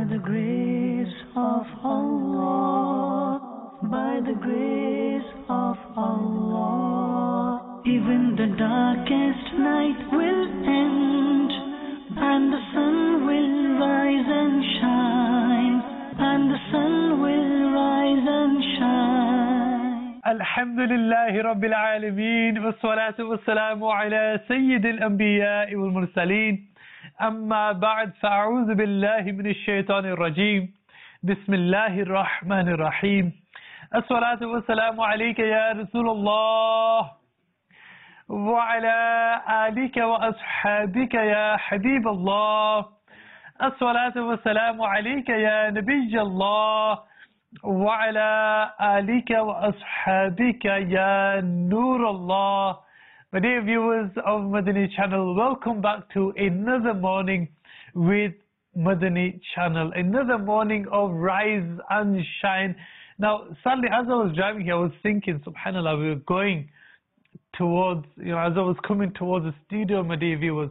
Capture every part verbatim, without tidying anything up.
By the grace of Allah, by the grace of Allah, even the darkest night will end, and the sun will rise and shine, and the sun will rise and shine. Alhamdulillahi Rabbil Alameen, wassalatu wassalamu ala Sayyidil Anbiya wal Mursaleen. أما بعد فأعوذ بالله من الشيطان الرجيم بسم الله الرحمن الرحيم الصلاة والسلام عليك يا رسول الله وعلى آلك وأصحابك يا حبيب الله الصلاة والسلام عليك يا نبي الله وعلى آلك وأصحابك يا نور الله. My dear viewers of Madani Channel, welcome back to another morning with Madani Channel, another morning of rise and shine. Now, sadly, as I was driving here, I was thinking, subhanAllah, we were going towards, you know, as I was coming towards the studio, my dear viewers,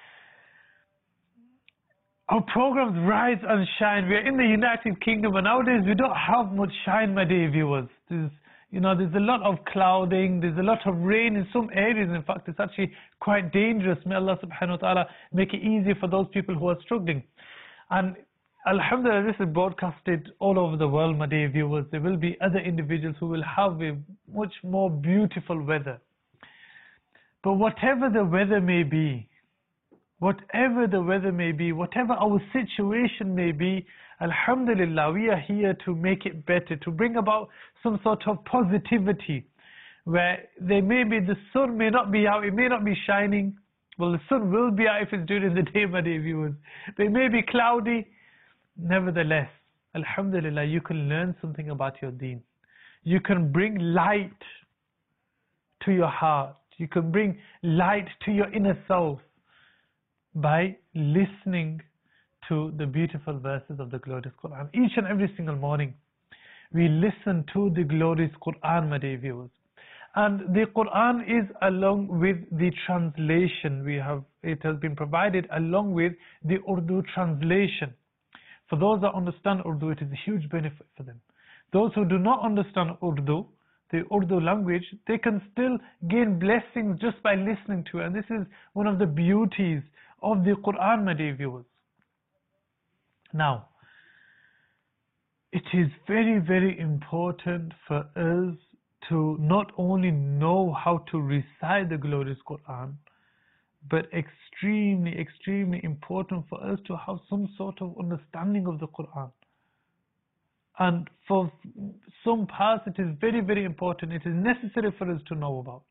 our programs rise and shine. We are in the United Kingdom, and nowadays we don't have much shine, my dear viewers. There's, You know, there's a lot of clouding, there's a lot of rain in some areas. In fact, it's actually quite dangerous. May Allah subhanahu wa ta'ala make it easy for those people who are struggling. And alhamdulillah, this is broadcasted all over the world, my dear viewers. There will be other individuals who will have a much more beautiful weather. But whatever the weather may be, whatever the weather may be, whatever our situation may be, alhamdulillah, we are here to make it better, to bring about some sort of positivity, where there may be, the sun may not be out, it may not be shining. Well, the sun will be out if it's during the day, my dear viewers. They may be cloudy. Nevertheless, alhamdulillah, you can learn something about your deen. You can bring light to your heart. You can bring light to your inner self by listening to the beautiful verses of the glorious Quran. Each and every single morning, we listen to the glorious Quran, my dear viewers. And the Quran is along with the translation. We have, it has been provided along with the Urdu translation. For those that understand Urdu, it is a huge benefit for them. Those who do not understand Urdu, the Urdu language, they can still gain blessings just by listening to it. And this is one of the beauties of the Quran, my dear viewers. Now, it is very, very important for us to not only know how to recite the glorious Quran, but extremely, extremely important for us to have some sort of understanding of the Quran. And for some parts, it is very, very important. It is necessary for us to know about.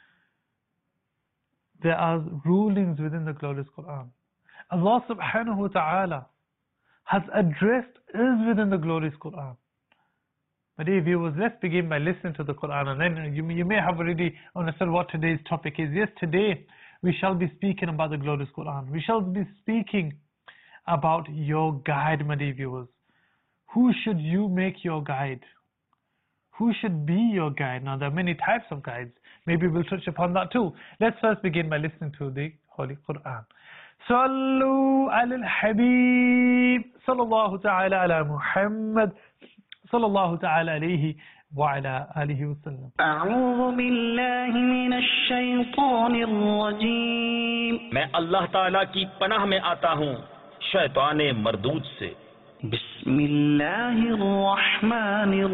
There are rulings within the glorious Quran. Allah subhanahu wa ta'ala has addressed us within the glorious Quran. My dear viewers, let's begin by listening to the Quran, and then you, you may have already understood what today's topic is. Yes, today we shall be speaking about the glorious Quran. We shall be speaking about your guide, my dear viewers. Who should you make your guide? Who should be your guide? Now, there are many types of guides. Maybe we'll touch upon that too. Let's first begin by listening to the Holy Quran. صلوا على الحبيب صلى الله تعالى على محمد صلى الله تعالى عليه وعلى آله وسلم. أعوذ بالله من الشيطان الرجيم. मैं अल्लाह ताला की पनाह में आता हूँ शैतान मरदूद से. बिस्मिल्लाहिर रहमानिर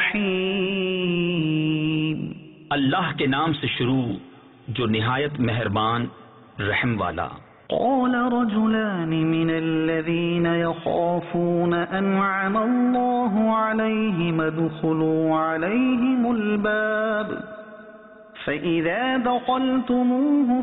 रहीम. अल्लाह के नाम से शुरू जो निहायत मेहरबान रहम वाला. قال رجلان من الذين يخافون أنعم الله عليهم ادخلوا عليهم الباب فإذا دخلتموه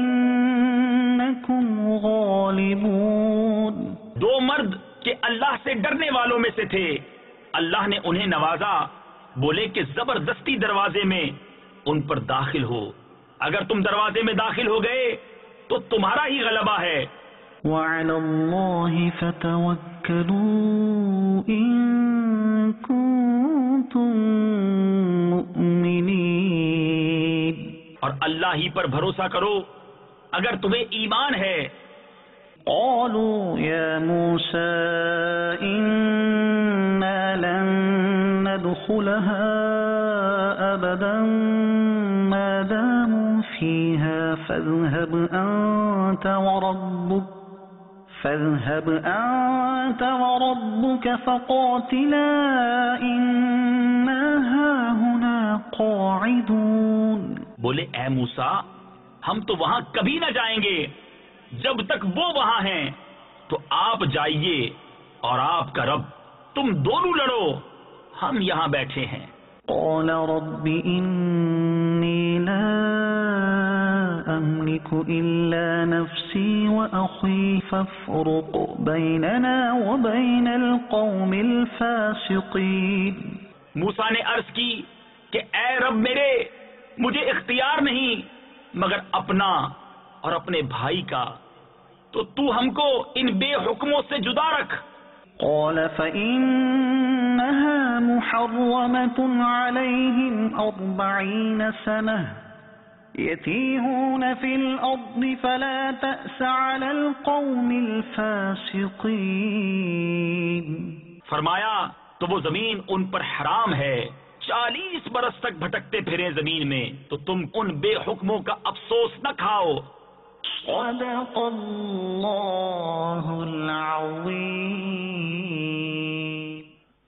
فإنكم غالبون. दो मर्द के अल्लाह से डरने वालों में से थे. अल्लाह ने उन्हें नवाजा. बोले कि जबरदस्ती दरवाजे में उन पर दाखिल हो. अगर तुम दरवाजे में दाखिल हो गए तो तुम्हारा ही गलबा है. وعلى الله فتوكلوا إن كنتم مؤمنين. और अल्लाह ही पर भरोसा करो अगर तुम्हें ईमान है. قالوا يا موسى إنا لن ندخلها أبدا ما داموا فيها فاذهب أنت وربك فاذهب أنت وربك فقاتلا إنا هاهنا قاعدون. بولے اے موسیٰ ہم تو وہاں کبھی نہ جائیں گے جب تک وہ وہاں ہیں، تو آپ جائیے اور آپ کا رب، تم دونوں لڑو، ہم یہاں بیٹھے ہیں. قال رب إني لا أملك إلا نفسي وأخي فافرق بيننا وبين القوم الفاسقين. موسیٰ نے عرض کی کہ اے رب میرے، مجھے اختیار نہیں مگر اپنا اور اپنے بھائی کا، تو تو ہم کو ان بے حکموں سے جدا رکھ. قال فإنها محرمة عليهم أربعين سنة يتيهون في الأرض فلا تأس على القوم الفاسقين. فرمایا تو وہ زمین ان پر حرام ہے، چالیس برس تک بھٹکتے پھرے زمین میں، تو تم ان بے حکموں کا افسوس نہ کھاؤ. صدق اللہ العظیم.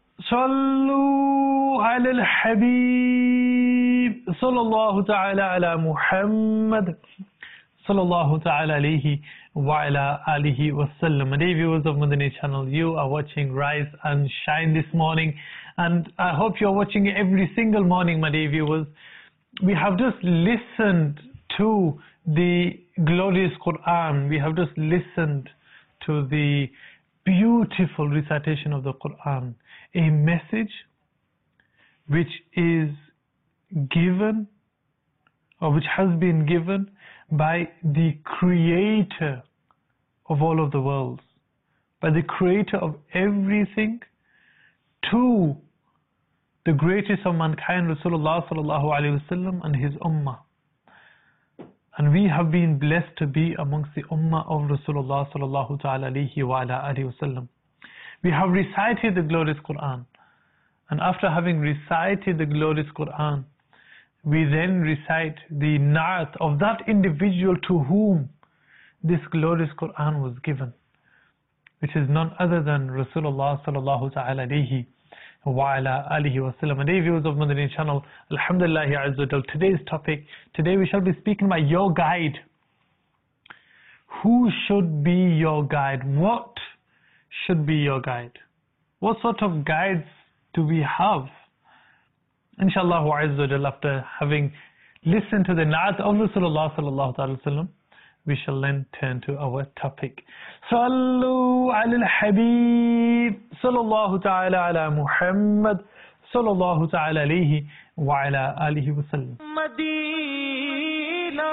صلوا علی الحبیب صلی اللہ تعالی علی محمد صلی اللہ تعالی علیہ وعلی آلہ وسلم. Dear viewers of Madani channel, you are watching Rise and Shine this morning, and I hope you are watching it every single morning, my dear viewers. We have just listened to the glorious Quran. We have just listened to the beautiful recitation of the Quran, a message which is given or which has been given by the creator of all of the worlds, by the creator of everything, to the greatest of mankind, Rasulullah sallallahu alaihi wasallam and his ummah. And we have been blessed to be amongst the ummah of Rasulullah sallallahu ta'ala alayhi wa ala alihi wasallam. We have recited the glorious Quran, and after having recited the glorious Quran, we then recite the na'at of that individual to whom this glorious Quran was given, which is none other than Rasulullah sallallahu ta'ala alayhi wa ala alihi wa sallam. And dear viewers of Madani channel, alhamdulillah azza wa jal, today's topic, today we shall be speaking about your guide. Who should be your guide? What should be your guide? What sort of guides do we have? Inshallah azza wa jal, after having listened to the na'at of Rasulullah sallallahu ta'ala sallam, we shall then turn to our topic. Sallu ala al-habib sallallahu ta'ala ala Muhammad sallallahu ta'ala alayhi wa ala alihi wa sallam. Madina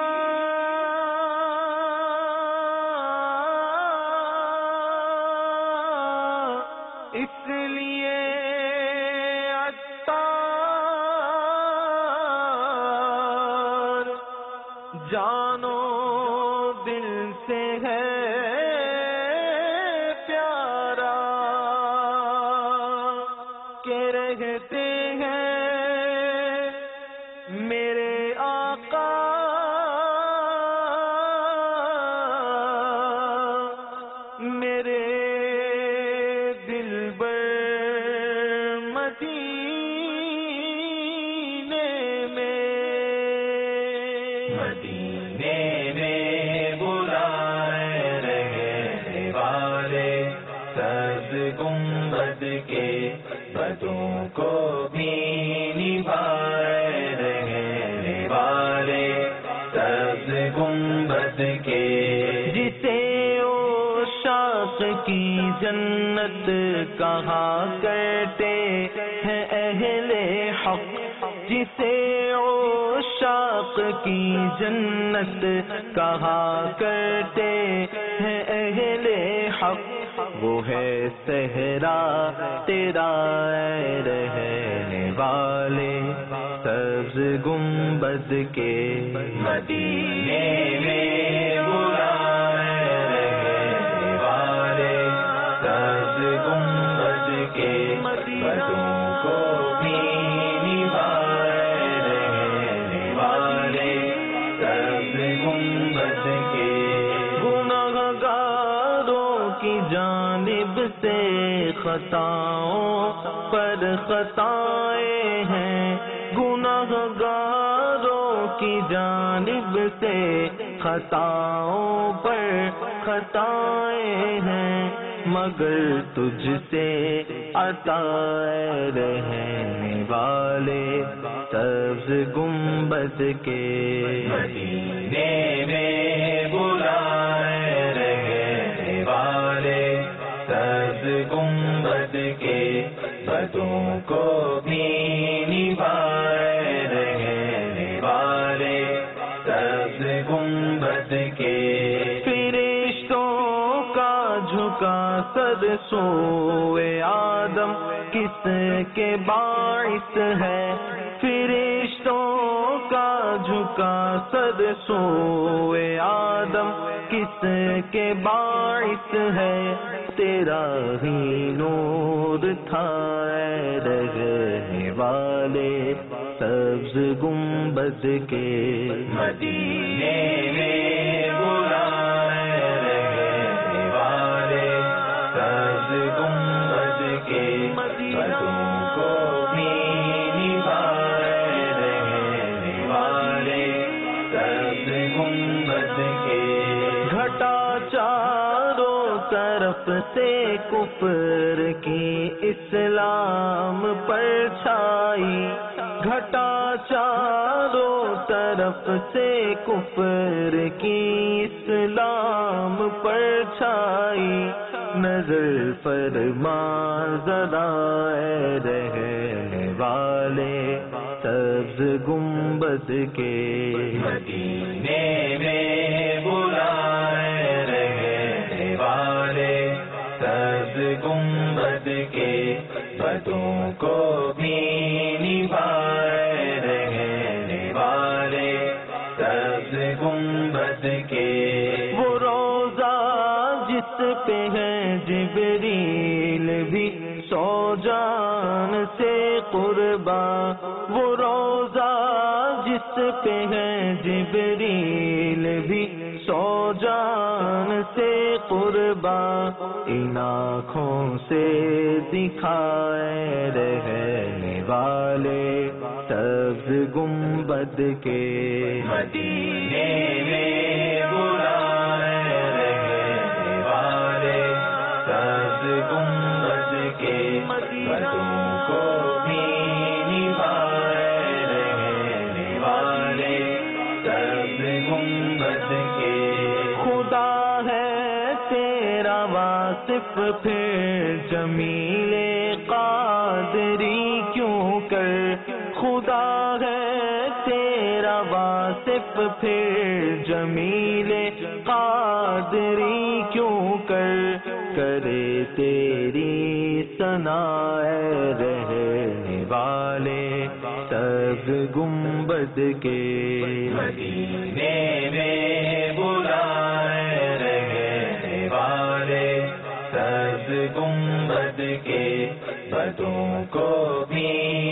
isliye attar jano دل سے ہے پیارا کہ رہتے ہیں میرے آقا میرے دلبر مدینے میں مدینے میں گنبد کے بدوں کو بھی نبھائے رہنے والے سبز گنبد کے جسے عشاق کی جنت کہا کرتے ہیں اہل حق جسے عشاق کی جنت کہا کرتے ہیں اہل حق وہ ہے صحرا تیرا اے رہنے والے سبز گنبد کے مدینے میں بلائے رہنے والے سبز گنبد کے بدوں کو بھی نبھائے رہنے والے سبز گنبد کے گناہگاروں کی جانب سے خطاؤں پر خطائیں ہیں گناہگاروں کی جانب سے خطاؤں پر خطائیں ہیں مگر تجھ سے عطا رہنے والے سبز گنبد کے مدینے میں بلائے رہنے والے سبز گنبد کے بدوں کو بھی نبھائے رہنے والے سبز گنبد کے فرشتوں کا جھکا سر سوئے آدم کس کے باعث ہے فرشتوں کا جھکا سر سوئے آدم کس کے باعث ہے تیرا ہی نور تھا رہنے والے سبز گنبد کے مدینے میں بلائے رہنے والے سبز گنبد کے بدوں کو بھی نبھائے رہنے والے سبز گنبد کے گھٹا چاروں طرف سے کفر کی اسلام پر چھائی گھٹا چاروں طرف سے کفر کی اسلام پر چھائی نظر فرما ذرا رہنے والے سبز گنبد کے مدینے میں بلائے رہنے والے سبز گنبد کے بدوں کو بھی نبھائے رہنے والے سبز گنبد کے وہ روزہ جس پہ ہے جبریل بھی سو جان سے قرباں وہ روزہ جس پہ ہے جبریل بھی سو جان سے قرباں ان آنکھوں سے دکھائے رہنے والے سبز گنبد کے مدینے میں بلائے رہنے والے سبز گنبد کے بدوں کو بھی نبھائے رہنے والے سبز گنبد کے خدا ہے تیرا واصف پھر جمیل قادری کیوں کر خدا ہے تیرا واصف پھر جمیل قادری کیوں کر کرے تیری ثنا رہنے والے سبز گنبد کے مدینے میں بلائے رہنے والے سبز گنبد کے بدوں کو بھی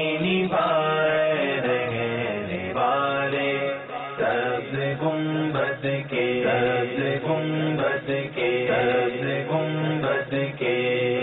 نبھائے رہنے والے سبز گنبد کے سبز گنبد کے سبز گنبد کے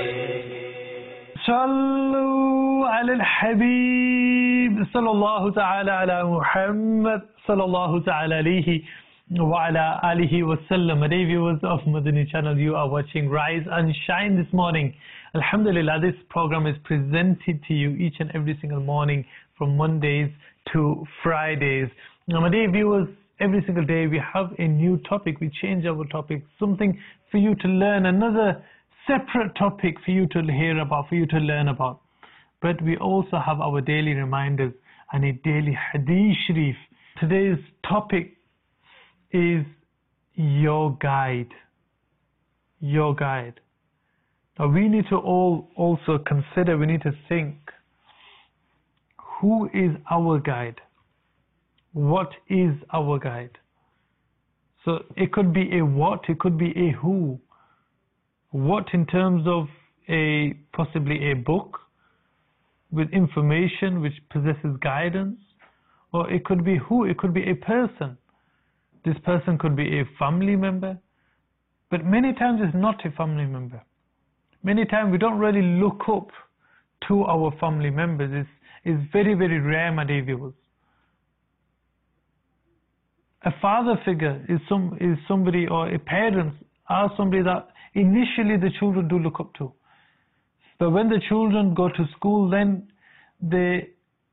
صلو علی الحبیب صلی اللہ تعالی علی محمد صلی اللہ تعالی علیہ وعلى alihi wasallam. Dear viewers of Madani channel, you are watching Rise and Shine this morning. Alhamdulillah, this program is presented to you each and every single morning from Mondays to Fridays. Now, my dear viewers, every single day we have a new topic. We change our topic, something for you to learn, another separate topic for you to hear about, for you to learn about. But we also have our daily reminders and a daily hadith sharif. Today's topic is your guide. Your guide. Now we need to all also consider, we need to think, who is our guide? What is our guide? So it could be a what, it could be a who. What in terms of a possibly a book with information which possesses guidance, or it could be who? It could be a person. This person could be a family member, but many times it's not a family member. Many times we don't really look up to our family members. It's, it's very, very rare, my dear viewers. A father figure is some is somebody, or a parent are somebody that initially the children do look up to. But when the children go to school, then they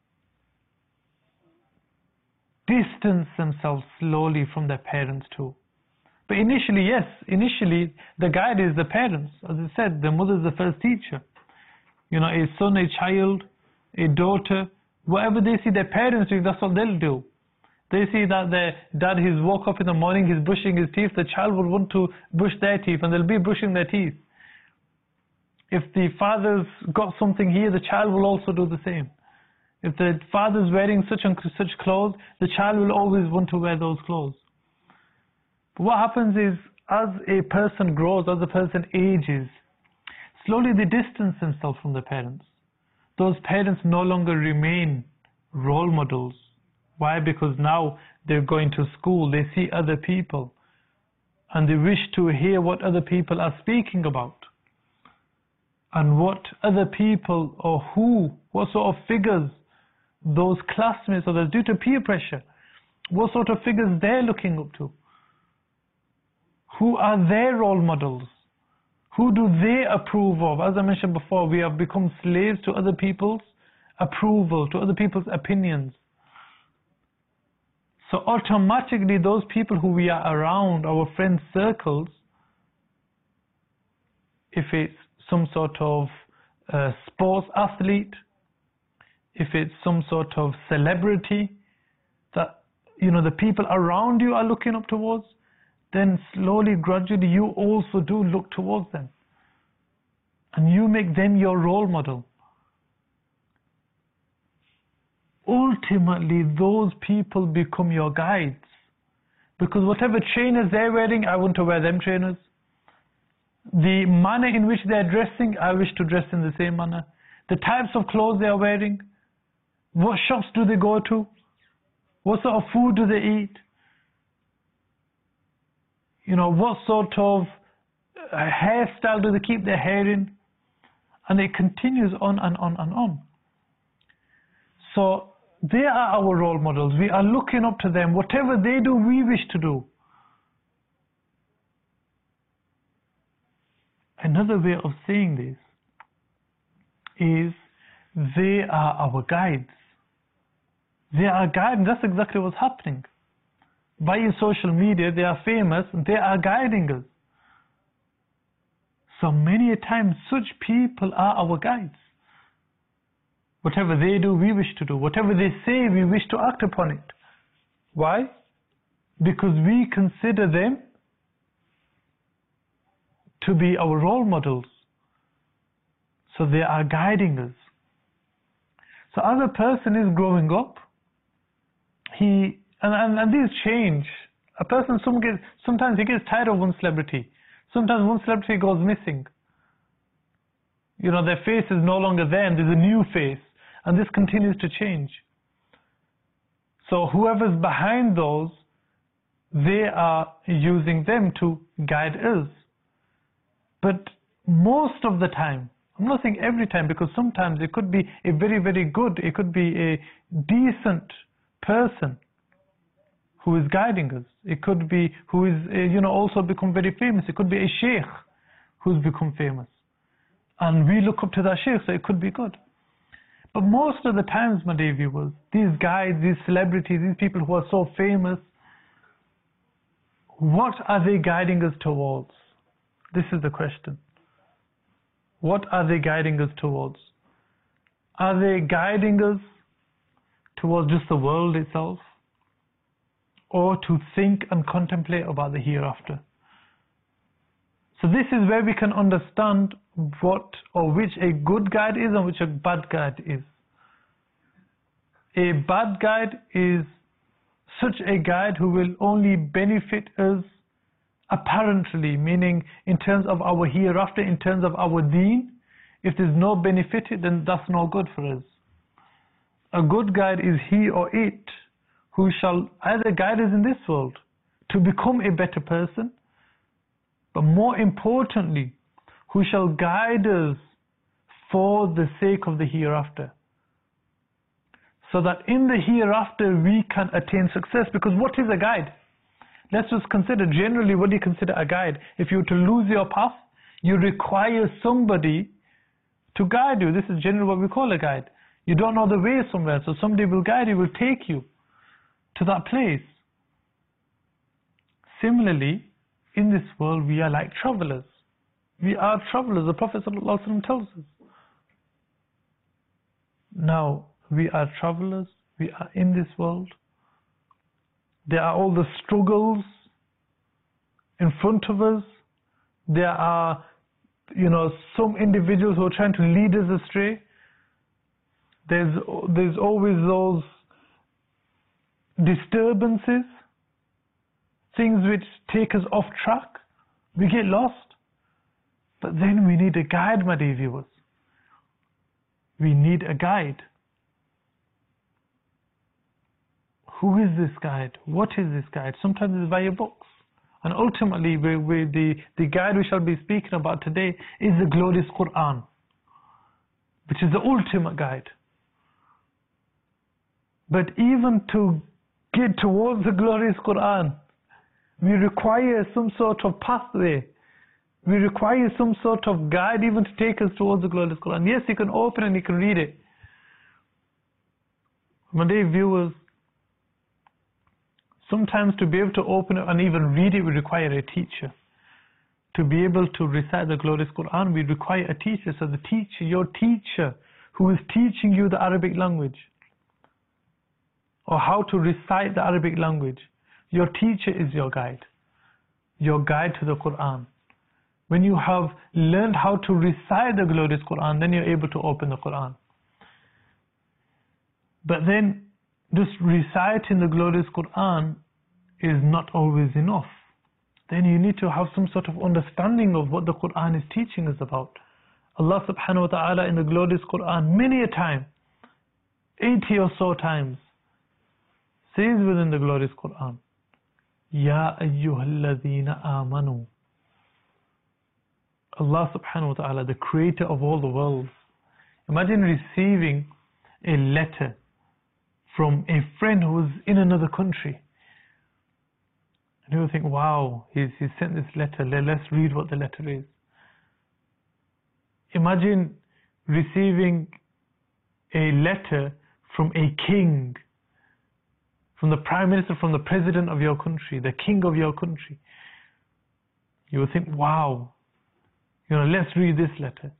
distance themselves slowly from their parents too. But initially, yes, initially the guide is the parents. As I said, the mother is the first teacher. You know, a son, a child, a daughter, whatever they see their parents doing, that's what they'll do. They see that their dad, he's woke up in the morning, he's brushing his teeth, the child will want to brush their teeth, and they'll be brushing their teeth. If the father's got something here, the child will also do the same. If the father's wearing such and such clothes, the child will always want to wear those clothes. But what happens is, as a person grows, as a person ages, slowly they distance themselves from their parents. Those parents no longer remain role models. Why? Because now they're going to school, they see other people, and they wish to hear what other people are speaking about, and what other people, or who, what sort of figures those classmates, or that's due to peer pressure, what sort of figures they're looking up to. Who are their role models? Who do they approve of? As I mentioned before, we have become slaves to other people's approval, to other people's opinions. So automatically those people who we are around, our friend circles, if it's some sort of uh, sports athlete, if it's some sort of celebrity that, you know, the people around you are looking up towards, then slowly, gradually, you also do look towards them. And you make them your role model. Ultimately, those people become your guides. Because whatever trainers they're wearing, I want to wear them trainers. The manner in which they're dressing, I wish to dress in the same manner. The types of clothes they are wearing, what shops do they go to, what sort of food do they eat, you know, what sort of uh, hairstyle do they keep their hair in, and it continues on and on and on. So they are our role models. We are looking up to them. Whatever they do, we wish to do. Another way of saying this is they are our guides. They are guiding. That's exactly what's happening. By social media, they are famous, they are guiding us. So many a time, such people are our guides. Whatever they do, we wish to do. Whatever they say, we wish to act upon it. Why? Because we consider them to be our role models. So they are guiding us. So as a person is growing up, he and, and, and these change. A person some gets, sometimes he gets tired of one celebrity. Sometimes one celebrity goes missing. You know, their face is no longer there and there's a new face. And this continues to change. So whoever's behind those, they are using them to guide us. But most of the time, I'm not saying every time, because sometimes it could be a very, very good, it could be a decent person who is guiding us. It could be who is, uh, you know, also become very famous. It could be a sheikh who's become famous. And we look up to that sheikh, so it could be good. But most of the times, my dear viewers, these guides, these celebrities, these people who are so famous, what are they guiding us towards? This is the question. What are they guiding us towards? Are they guiding us towards just the world itself? Or to think and contemplate about the hereafter? So this is where we can understand what or which a good guide is and which a bad guide is. A bad guide is such a guide who will only benefit us apparently, meaning in terms of our hereafter, in terms of our deen, If there's no benefit, then that's no good for us. A good guide is he or it who shall either guide us in this world to become a better person, but more importantly, who shall guide us for the sake of the hereafter. So that in the hereafter we can attain success. Because what is a guide? Let's just consider, generally, what do you consider a guide? If you were to lose your path, you require somebody to guide you. This is generally what we call a guide. You don't know the way somewhere, so somebody will guide you, will take you to that place. Similarly, in this world, we are like travelers. We are travelers. The Prophet ﷺ tells us. Now, we are travelers. We are in this world. There are all the struggles in front of us. There are, you know, some individuals who are trying to lead us astray. There's, there's always those disturbances, things which take us off track. We get lost. But then we need a guide, my dear viewers. We need a guide. Who is this guide? What is this guide? Sometimes it's via books. And ultimately, we, we, the, the guide we shall be speaking about today is the glorious Quran, which is the ultimate guide. But even to get towards the glorious Quran, we require some sort of pathway. We require some sort of guide even to take us towards the glorious Quran. Yes, you can open and you can read it. My dear viewers, sometimes to be able to open it and even read it, we require a teacher. To be able to recite the glorious Quran, we require a teacher. So the teacher, your teacher, who is teaching you the Arabic language, or how to recite the Arabic language, your teacher is your guide. Your guide to the Quran. When you have learned how to recite the glorious Quran, then you're able to open the Quran. But then, just reciting the glorious Quran is not always enough. Then you need to have some sort of understanding of what the Quran is teaching us about. Allah subhanahu wa ta'ala in the glorious Quran many a time, eighty or so times, says within the glorious Quran, Ya ayyuhalladhina amanu. Allah subhanahu wa ta'ala, the creator of all the worlds. Imagine receiving a letter from a friend who is in another country. And you will think, wow, he's, he's sent this letter, let's read what the letter is. Imagine receiving a letter from a king, from the prime minister, from the president of your country, the king of your country. You will think, wow, you know, let's read this letter.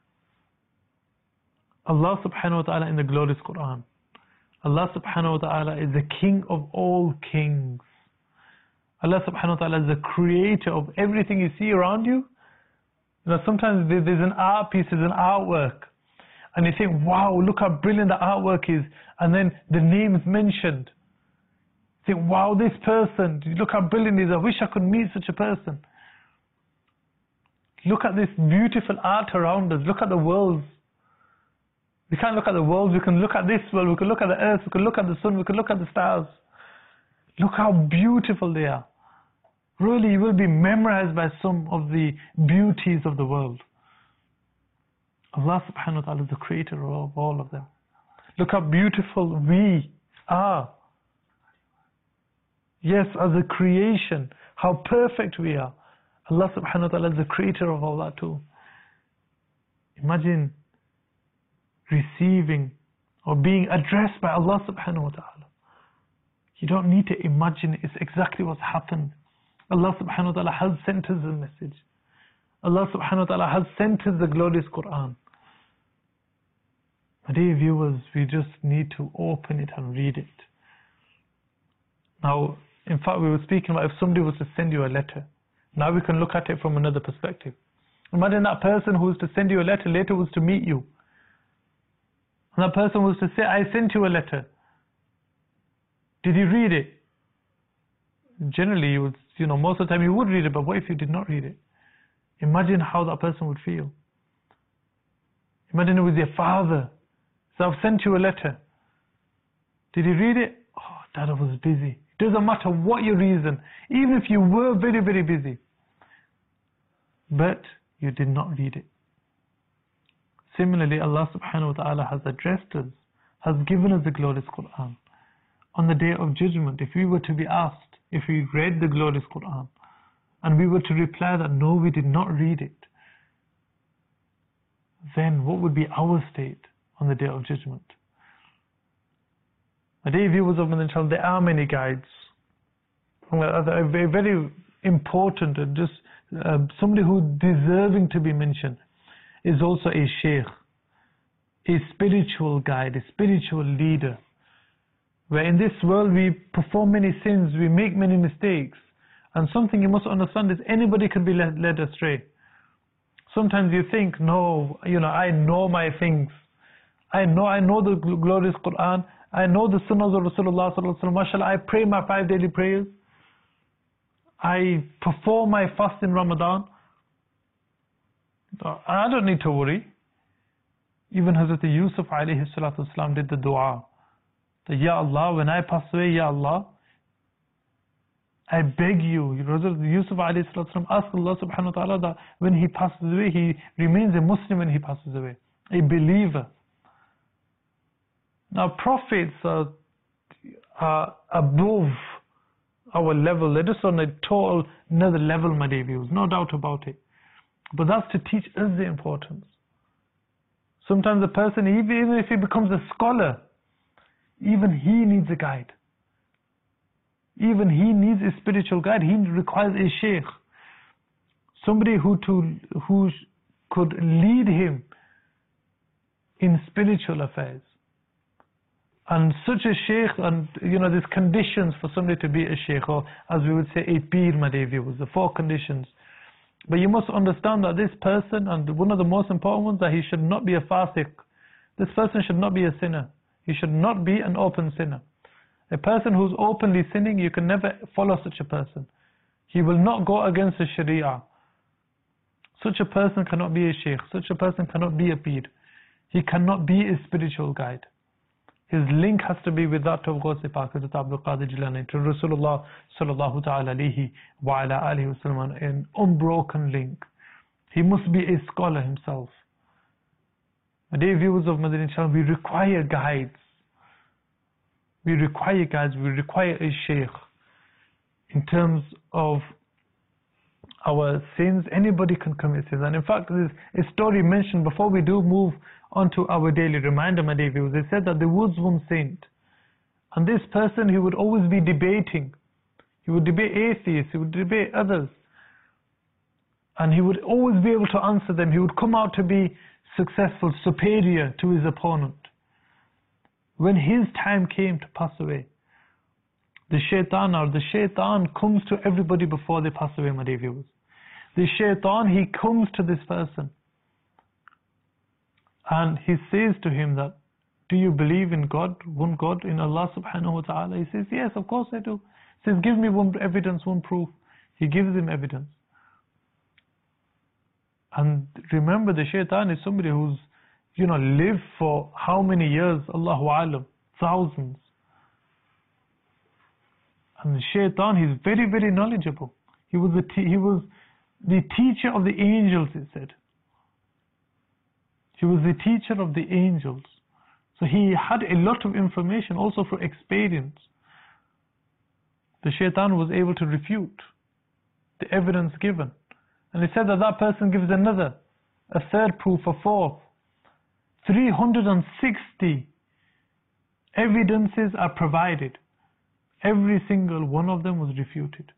Allah subhanahu wa ta'ala in the glorious Quran, Allah subhanahu wa ta'ala is the king of all kings. Allah subhanahu wa ta'ala is the creator of everything you see around you. You know, sometimes there's an art piece, there's an artwork, and you think, wow, look how brilliant the artwork is, and then the name is mentioned. You think, wow, this person, look how brilliant it is, I wish I could meet such a person. Look at this beautiful art around us, look at the worlds. We can't look at the worlds, we can look at this world, we can look at the earth, we can look at the sun, we can look at the stars. Look how beautiful they are. Really, you will be memorized by some of the beauties of the world. Allah subhanahu wa ta'ala is the creator of all of them. Look how beautiful we are. Yes, as a creation, how perfect we are. Allah subhanahu wa ta'ala is the creator of all that too. Imagine receiving or being addressed by Allah subhanahu wa ta'ala. You don't need to imagine it. It's exactly what's happened. Allah subhanahu wa ta'ala has sent us a message. Allah subhanahu wa ta'ala has sent us the glorious Quran. My dear viewers, we just need to open it and read it. Now, in fact, we were speaking about if somebody was to send you a letter. Now we can look at it from another perspective. Imagine that person who was to send you a letter later was to meet you. And that person was to say, I sent you a letter. Did you read it? Generally, you would, you know, most of the time you would read it, but what if you did not read it? Imagine how that person would feel. Medina was your father. So I've sent you a letter. Did you read it? Oh, Dad, I was busy. It doesn't matter what your reason, even if you were very, very busy. But you did not read it. Similarly, Allah subhanahu wa ta'ala has addressed us, has given us the glorious Quran. On the day of judgment, if we were to be asked, if we read the glorious Quran, and we were to reply that no, we did not read it, then what would be our state on the day of judgment? My dear viewers of Madinah Channel, there are many guides. A very, very important, and just uh, somebody who is deserving to be mentioned is also a sheikh, a spiritual guide, a spiritual leader. Where in this world we perform many sins, we make many mistakes, and something you must understand is anybody can be led, led astray. Sometimes you think, no, you know, I know my things. I know, I know the glorious Quran. I know the sunnahs of Rasulullah sallallahu alaihi wasallam. Mashallah, I pray my five daily prayers. I perform my fast in Ramadan. I don't need to worry. Even Hazrat Yusuf alayhi salatu wasalam did the dua. That, Ya Allah, when I pass away, Ya Allah, I beg you. Hazrat Yusuf alayhi salatu wasalam asked Allah subhanahu wa ta'ala that when he passes away, he remains a Muslim when he passes away, a believer. Now prophets are, are above our level. They're just on a total another level, my dear viewers, no doubt about it. But that's to teach us the importance. Sometimes a person, even if he becomes a scholar, even he needs a guide. Even he needs a spiritual guide. He requires a sheikh, somebody who to who could lead him in spiritual affairs. And such a sheikh, and you know, there's conditions for somebody to be a sheikh, or as we would say, a peer, my dear viewers, the four conditions. But you must understand that this person, and one of the most important ones, that he should not be a fasiq. This person should not be a sinner. He should not be an open sinner. A person who's openly sinning, you can never follow such a person. He will not go against the Sharia. Such a person cannot be a sheikh. Such a person cannot be a peer. He cannot be a spiritual guide. His link has to be with that of Ghusi Pak, Hazrat Abdul Qadir Jilani, to Rasulullah sallallahu ta'ala alayhi wa ala alihi wa sallam, an unbroken link. He must be a scholar himself. My dear viewers of Madinah Channel, we require guides. We require guides, we require a sheikh. In terms of our sins, anybody can commit sins. And in fact, there's a story mentioned before we do move onto our daily reminder, my dear viewers. They said that there was one saint, and this person, he would always be debating. He would debate atheists, he would debate others, and he would always be able to answer them. He would come out to be successful, superior to his opponent. When his time came to pass away, the shaitan, or the shaitan comes to everybody before they pass away, my dear viewers. The shaitan, he comes to this person, and he says to him that, do you believe in God, one God, in Allah subhanahu wa ta'ala? He says, yes, of course I do. He says, give me one evidence, one proof. He gives him evidence. And remember, the shaitan is somebody who's, you know, lived for how many years? Allahu Alam, thousands. And the shaitan, he's very, very knowledgeable. He was the, he was the teacher of the angels, it said. He was the teacher of the angels. So he had a lot of information, also for experience. The shaitan was able to refute the evidence given. And he said that that person gives another, a third proof, a fourth. three hundred sixty evidences are provided. Every single one of them was refuted.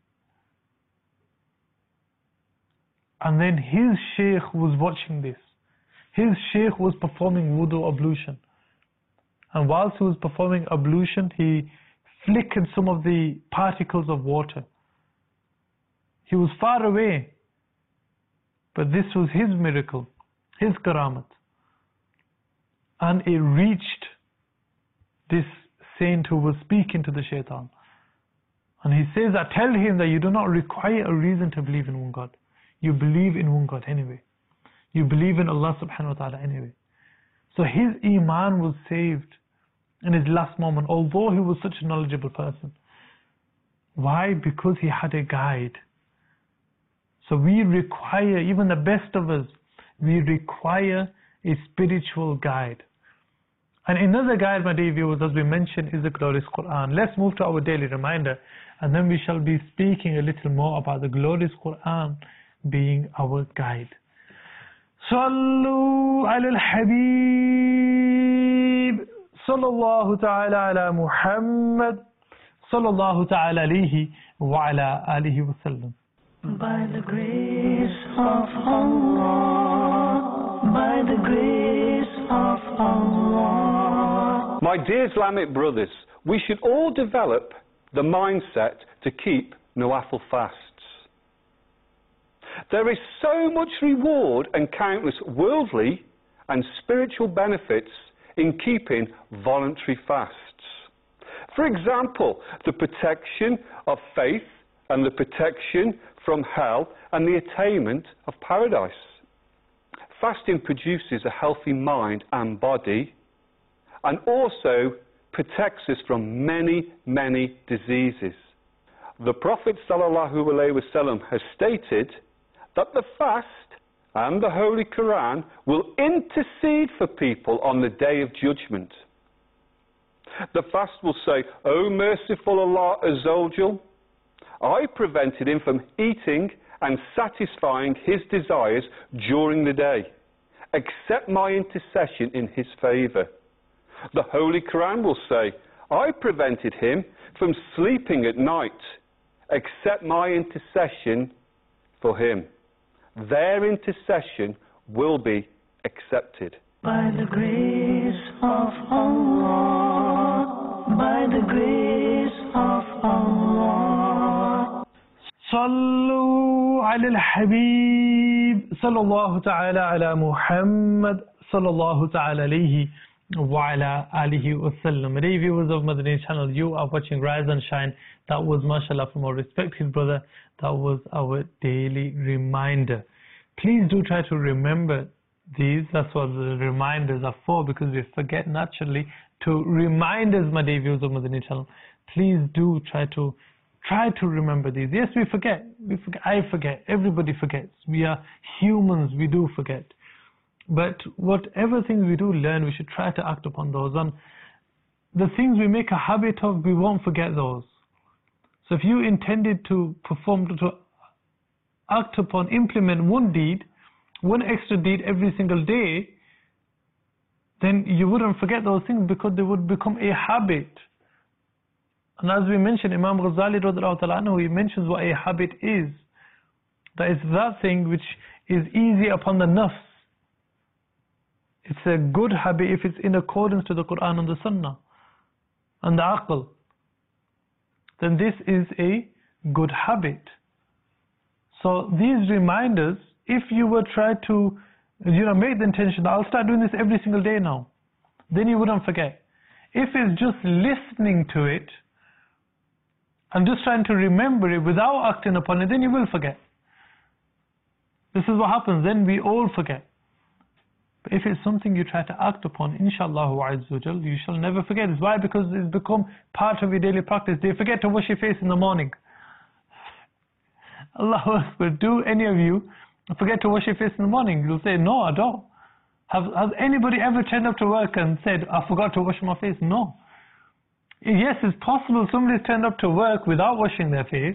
And then his sheikh was watching this. His sheikh was performing wudu ablution. And whilst he was performing ablution, he flickered some of the particles of water. He was far away, but this was his miracle, his karamat. And it reached this saint who was speaking to the shaitan. And he says that, tell him that you do not require a reason to believe in one God. You believe in one God anyway. You believe in Allah subhanahu wa ta'ala anyway. So his iman was saved in his last moment, although he was such a knowledgeable person. Why? Because he had a guide. So we require, even the best of us, we require a spiritual guide. And another guide, my dear viewers, as we mentioned, is the glorious Quran. Let's move to our daily reminder, and then we shall be speaking a little more about the glorious Quran being our guide. Sallu ala al-Habib, sallallahu ta'ala ala Muhammad, sallallahu ta'ala alayhi wa ala alihi wa sallam. By the grace of Allah, by the grace of Allah. My dear Islamic brothers, we should all develop the mindset to keep Nawafil fasts. There is so much reward and countless worldly and spiritual benefits in keeping voluntary fasts. For example, the protection of faith and the protection from hell and the attainment of paradise. Fasting produces a healthy mind and body, and also protects us from many, many diseases. The Prophet ﷺ has stated that the fast and the Holy Quran will intercede for people on the Day of Judgment. The fast will say, O merciful Allah Azza wa Jal, I prevented him from eating and satisfying his desires during the day. Accept my intercession in his favour. The Holy Quran will say, I prevented him from sleeping at night. Accept my intercession for him. Their intercession will be accepted. By the grace of Allah, by the grace of Allah. Sallu ala al-Habib, sallallahu ta'ala ala Muhammad, sallallahu ta'ala alayhi wa ala alihi wa sallam. Dear viewers of Madani channel, you are watching Rise and Shine. That was, mashallah, from our respected brother. That was our daily reminder. Please do try to remember these. That's what the reminders are for, because we forget naturally to remind us, my dear viewers of Madani channel. Please do try to try to remember these. Yes, we forget. We forget. I forget. Everybody forgets. We are humans. We do forget. But whatever things we do learn, we should try to act upon those. And the things we make a habit of, we won't forget those. So if you intended to perform, to act upon, implement one deed, one extra deed every single day, then you wouldn't forget those things, because they would become a habit. And as we mentioned, Imam Ghazali radiallahu ta'ala anhu, he mentions what a habit is. That is that thing which is easy upon the nafs. It's a good habit if it's in accordance to the Quran and the Sunnah and the Aql. Then this is a good habit. So these reminders, if you were try to, you know, make the intention, I'll start doing this every single day now, then you wouldn't forget. If it's just listening to it and just trying to remember it without acting upon it, then you will forget. This is what happens, then we all forget. But if it's something you try to act upon, inshallah azza wa jal, you shall never forget. It's why? Because it's become part of your daily practice. Do you forget to wash your face in the morning? Allahu Akbar. Do any of you forget to wash your face in the morning? You'll say, no, I don't. Have, has anybody ever turned up to work and said, I forgot to wash my face? No. Yes, it's possible somebody's turned up to work without washing their face.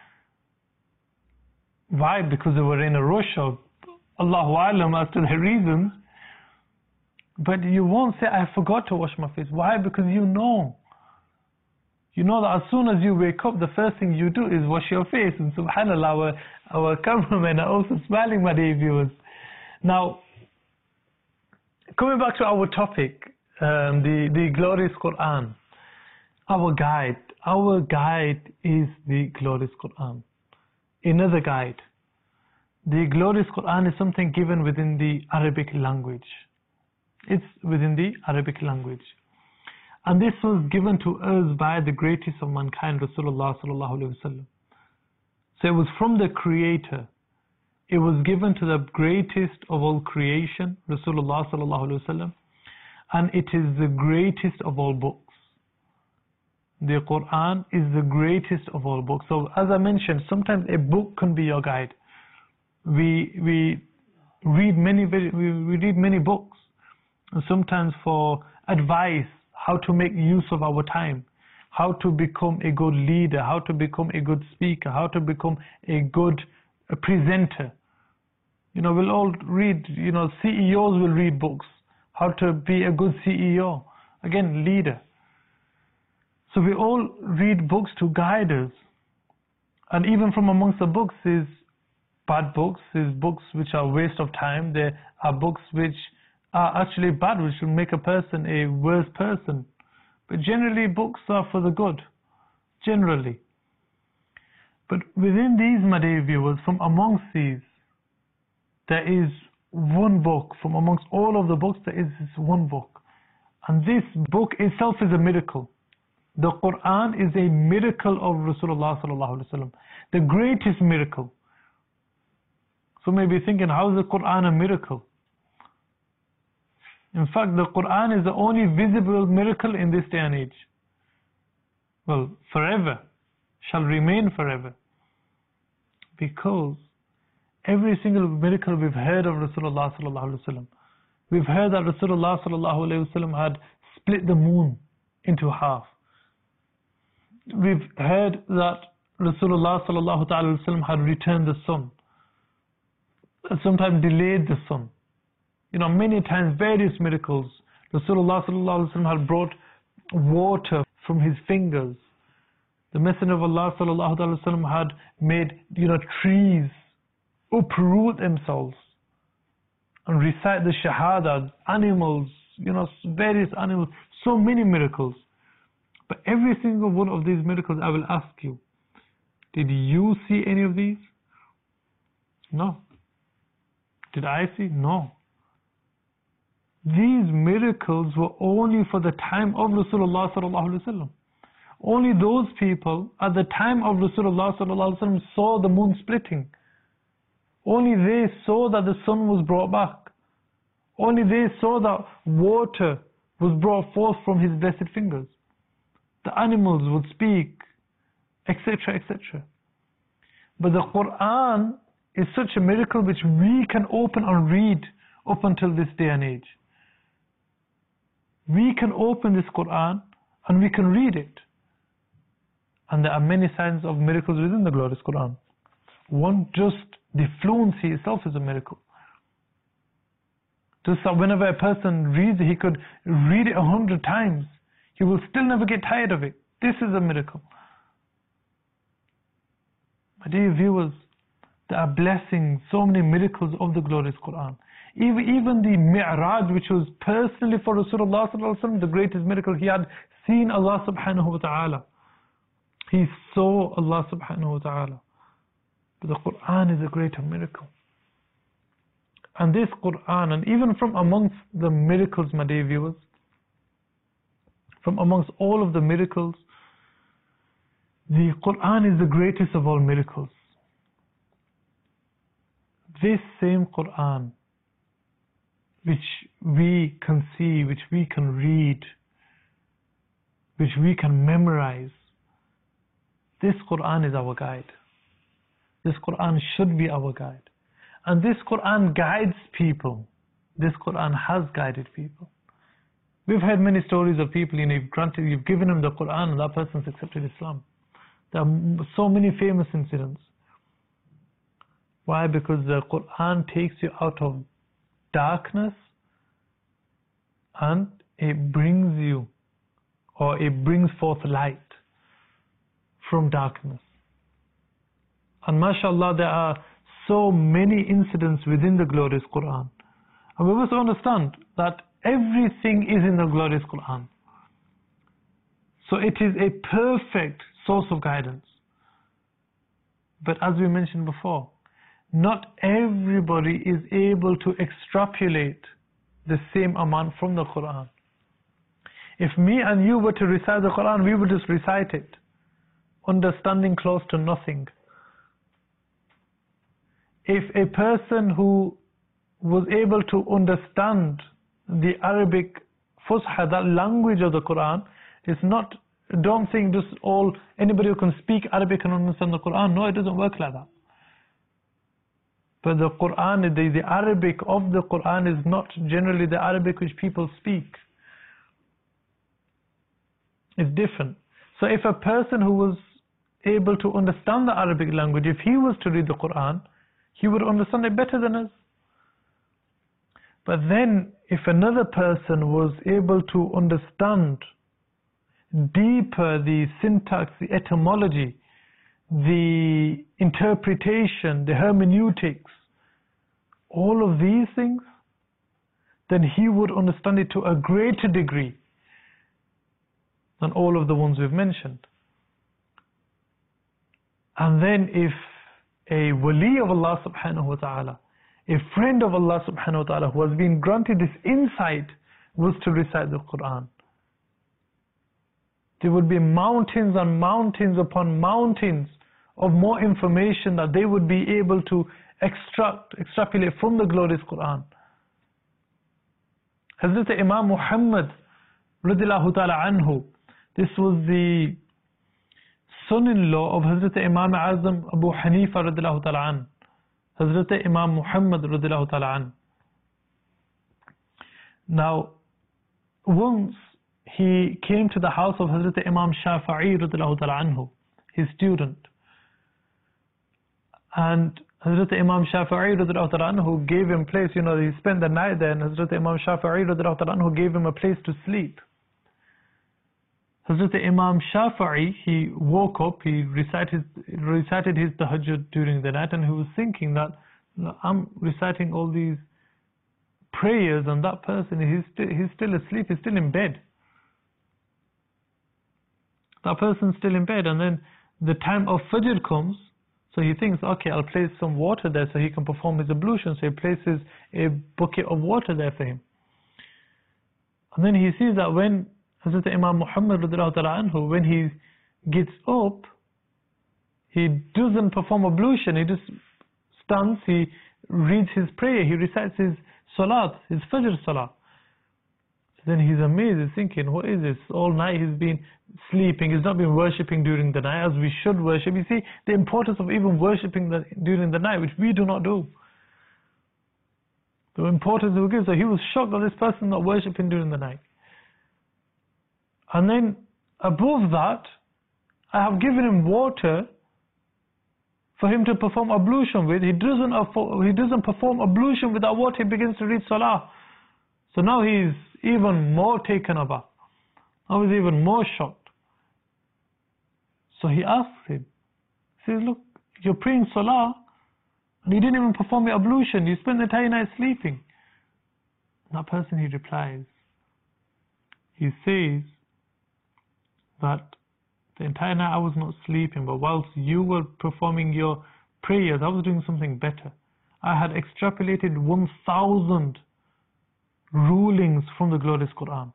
Why? Because they were in a rush, or Allahu Alam as to their reasons. But you won't say, I forgot to wash my face. Why? Because you know. You know that as soon as you wake up, the first thing you do is wash your face. And subhanAllah, our, our cameramen are also smiling, my dear viewers. Now, coming back to our topic, um, the, the glorious Quran. Our guide. Our guide is the glorious Quran. Another guide. The glorious Quran is something given within the Arabic language. It's within the Arabic language. And this was given to us by the greatest of mankind, Rasulullah sallallahu alaihi wasallam. So it was from the Creator. It was given to the greatest of all creation, Rasulullah sallallahu alaihi wasallam. and it is the greatest of all books. The Quran is the greatest of all books. So as I mentioned, sometimes a book can be your guide. We we read many we, we read many books, and sometimes for advice, how to make use of our time, how to become a good leader, how to become a good speaker, how to become a good a presenter. You know, we'll all read, you know, C E Os will read books, how to be a good C E O, again, leader. So we all read books to guide us. And even from amongst the books is bad books, is books which are a waste of time. There are books which are actually bad, which will make a person a worse person. But generally books are for the good, generally. But within these, my dear viewers, from amongst these, there is one book. From amongst all of the books, there is this one book. And this book itself is a miracle. The Quran is a miracle of Rasulullah sallallahu alaihi wasallam, the greatest miracle. So maybe thinking, how is the Quran a miracle? In fact, the Quran is the only visible miracle in this day and age. Well, forever, shall remain forever. Because every single miracle we've heard of Rasulullah sallallahu alaihi wasallam. We've heard that Rasulullah sallallahu alaihi wasallam had split the moon into half. We've heard that Rasulullah sallallahu alaihi wasallam had returned the sun, sometimes delayed the sun. You know, many times, various miracles. Rasulullah sallallahu alaihi wasallam had brought water from his fingers. The Messenger of Allah sallallahu alaihi wasallam had made, you know, trees uproot themselves and recite the Shahada, animals, you know, various animals, so many miracles. But every single one of these miracles, I will ask you, did you see any of these? No. Did I see? No. These miracles were only for the time of Rasulullah sallallahu alaihi wasallam. Only those people at the time of Rasulullah sallallahu alaihi wasallam saw the moon splitting. Only they saw that the sun was brought back. Only they saw that water was brought forth from his blessed fingers. The animals would speak, et cetera, et cetera. But the Quran is such a miracle which we can open and read up until this day and age. We can open this Quran and we can read it. And there are many signs of miracles within the glorious Quran. One, just the fluency itself is a miracle. Just that whenever a person reads it, he could read it a hundred times. He will still never get tired of it. This is a miracle. My dear viewers, there are blessings, so many miracles of the glorious Quran. Even, even the Mi'raj, which was personally for Rasulullah sallallahu alaihi wasallam, the greatest miracle. He had seen Allah subhanahu wa ta'ala. He saw Allah subhanahu wa ta'ala. But the Quran is a greater miracle. And this Quran, and even from amongst the miracles, my dear viewers, from amongst all of the miracles, the Quran is the greatest of all miracles. This same Quran, which we can see, which we can read, which we can memorize, this Quran is our guide. This Quran should be our guide. And this Quran guides people. This Quran has guided people. We've heard many stories of people, you know, you've granted, you've given them the Quran and that person's accepted Islam. There are so many famous incidents. Why? Because the Quran takes you out of darkness and it brings you, or it brings forth light from darkness. And mashallah, there are so many incidents within the glorious Quran. And we must understand that everything is in the glorious Quran. So it is a perfect source of guidance. But as we mentioned before, not everybody is able to extrapolate the same amount from the Quran. If me and you were to recite the Quran, we would just recite it, understanding close to nothing. If a person who was able to understand the Arabic Fusha, that language of the Quran, is not, don't think just all, anybody who can speak Arabic can understand the Quran. No, it doesn't work like that. But the Quran, the, the Arabic of the Quran is not generally the Arabic which people speak. It's different. So if a person who was able to understand the Arabic language, if he was to read the Quran, he would understand it better than us. But then if another person was able to understand deeper the syntax, the etymology, the interpretation, the hermeneutics, all of these things, then he would understand it to a greater degree than all of the ones we've mentioned. And then if a wali of Allah subhanahu wa ta'ala, a friend of Allah subhanahu wa ta'ala who has been granted this insight was to recite the Quran, there would be mountains and mountains upon mountains of more information that they would be able to extract, extrapolate from the glorious Quran. Hazrat Imam Muhammad radiyallahu ta'ala anhu, this was the son-in-law of Hazrat Imam Azam Abu Hanifa radiyallahu ta'ala anhu, Hazrat Imam Muhammad radiyallahu ta'ala anhu. Now, once he came to the house of Hazrat Imam Shafi'i radiyallahu ta'ala anhu, his student, and Hazrat Imam Shafi'i radiyallahu ta'ala anhu gave him place, you know, he spent the night there, and Hazrat Imam Shafi'i radiyallahu ta'ala anhu gave him a place to sleep. Hazrat Imam Shafi'i, he woke up, he recited, recited his tahajjud during the night, and he was thinking that, I'm reciting all these prayers, and that person, he's still, he's still asleep, he's still in bed. That person's still in bed, and then the time of Fajr comes, so he thinks, okay, I'll place some water there so he can perform his ablution. So he places a bucket of water there for him. And then he sees that when Hazrat Imam Muhammad radiyallahu ta'ala anhu, when he gets up, he doesn't perform ablution, he just stands, he reads his prayer, he recites his salat, his Fajr salat. So then he's amazed, he's thinking, what is this? All night he's been sleeping, he's not been worshipping during the night as we should worship. You see the importance of even worshipping the, during the night, which we do not do. The importance we give. So he was shocked that this person not worshipping during the night. And then above that, I have given him water for him to perform ablution with. He doesn't, he doesn't perform ablution with that water, he begins to read salah. So now he's even more taken aback. Now he's even more shocked. So he asks him, he says, look, you're praying salah, and you didn't even perform your ablution, you spent the entire night sleeping. And that person, he replies, he says that the entire night I was not sleeping, but whilst you were performing your prayers, I was doing something better. I had extrapolated one thousand rulings from the glorious Quran.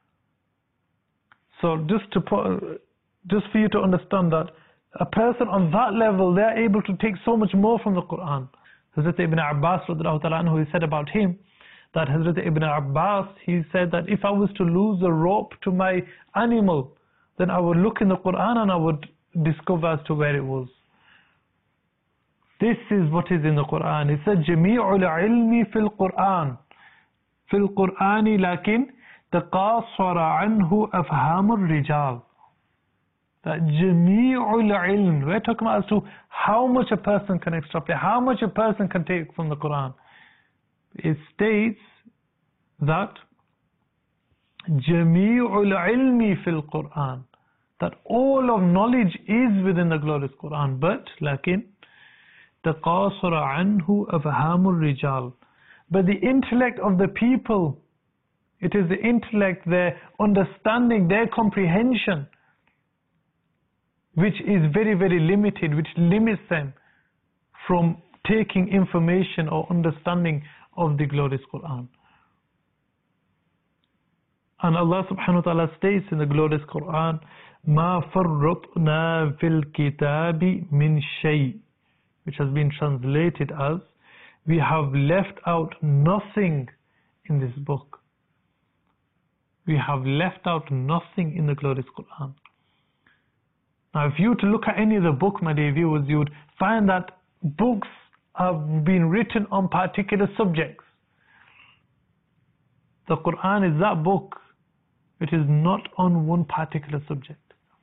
So just to put, just for you to understand that a person on that level, they are able to take so much more from the Quran. Hazrat Ibn Abbas radiyallahu ta'ala anhu, he said about him that Hazrat Ibn Abbas, he said that if I was to lose a rope to my animal, then I would look in the Quran and I would discover as to where it was. This is what is in the Quran. It said, جَمِيعُ الْعِلْمِ فِي الْقُرْآنِ فِي الْقُرْآنِ لَكِنْ تَقَاصَرَ عَنْهُ أَفْهَامُ الرِّجَالِ. That جَمِيعُ الْعِلْمِ, we're talking about as to how much a person can extrapolate, how much a person can take from the Quran. It states that جَمِيعُ الْعِلْمِ فِي الْقُرْآنِ, that all of knowledge is within the glorious Quran, but لكن تَقَاصَرَ عَنْهُ أَفْهَامُ الرِّجَالِ, but the intellect of the people, it is the intellect, their understanding, their comprehension, which is very, very limited, which limits them from taking information or understanding of the glorious Quran. And Allah subhanahu wa ta'ala states in the glorious Quran, مَا فَرَّطْنَا فِي الْكِتَابِ مِنْ شَيْءٍ, which has been translated as, we have left out nothing in this book. we have left out nothing in the glorious Quran. Now, if you were to look at any of the book, my dear viewers, you would find that books have been written on particular subjects. The Quran is that book. It is not on one particular subject.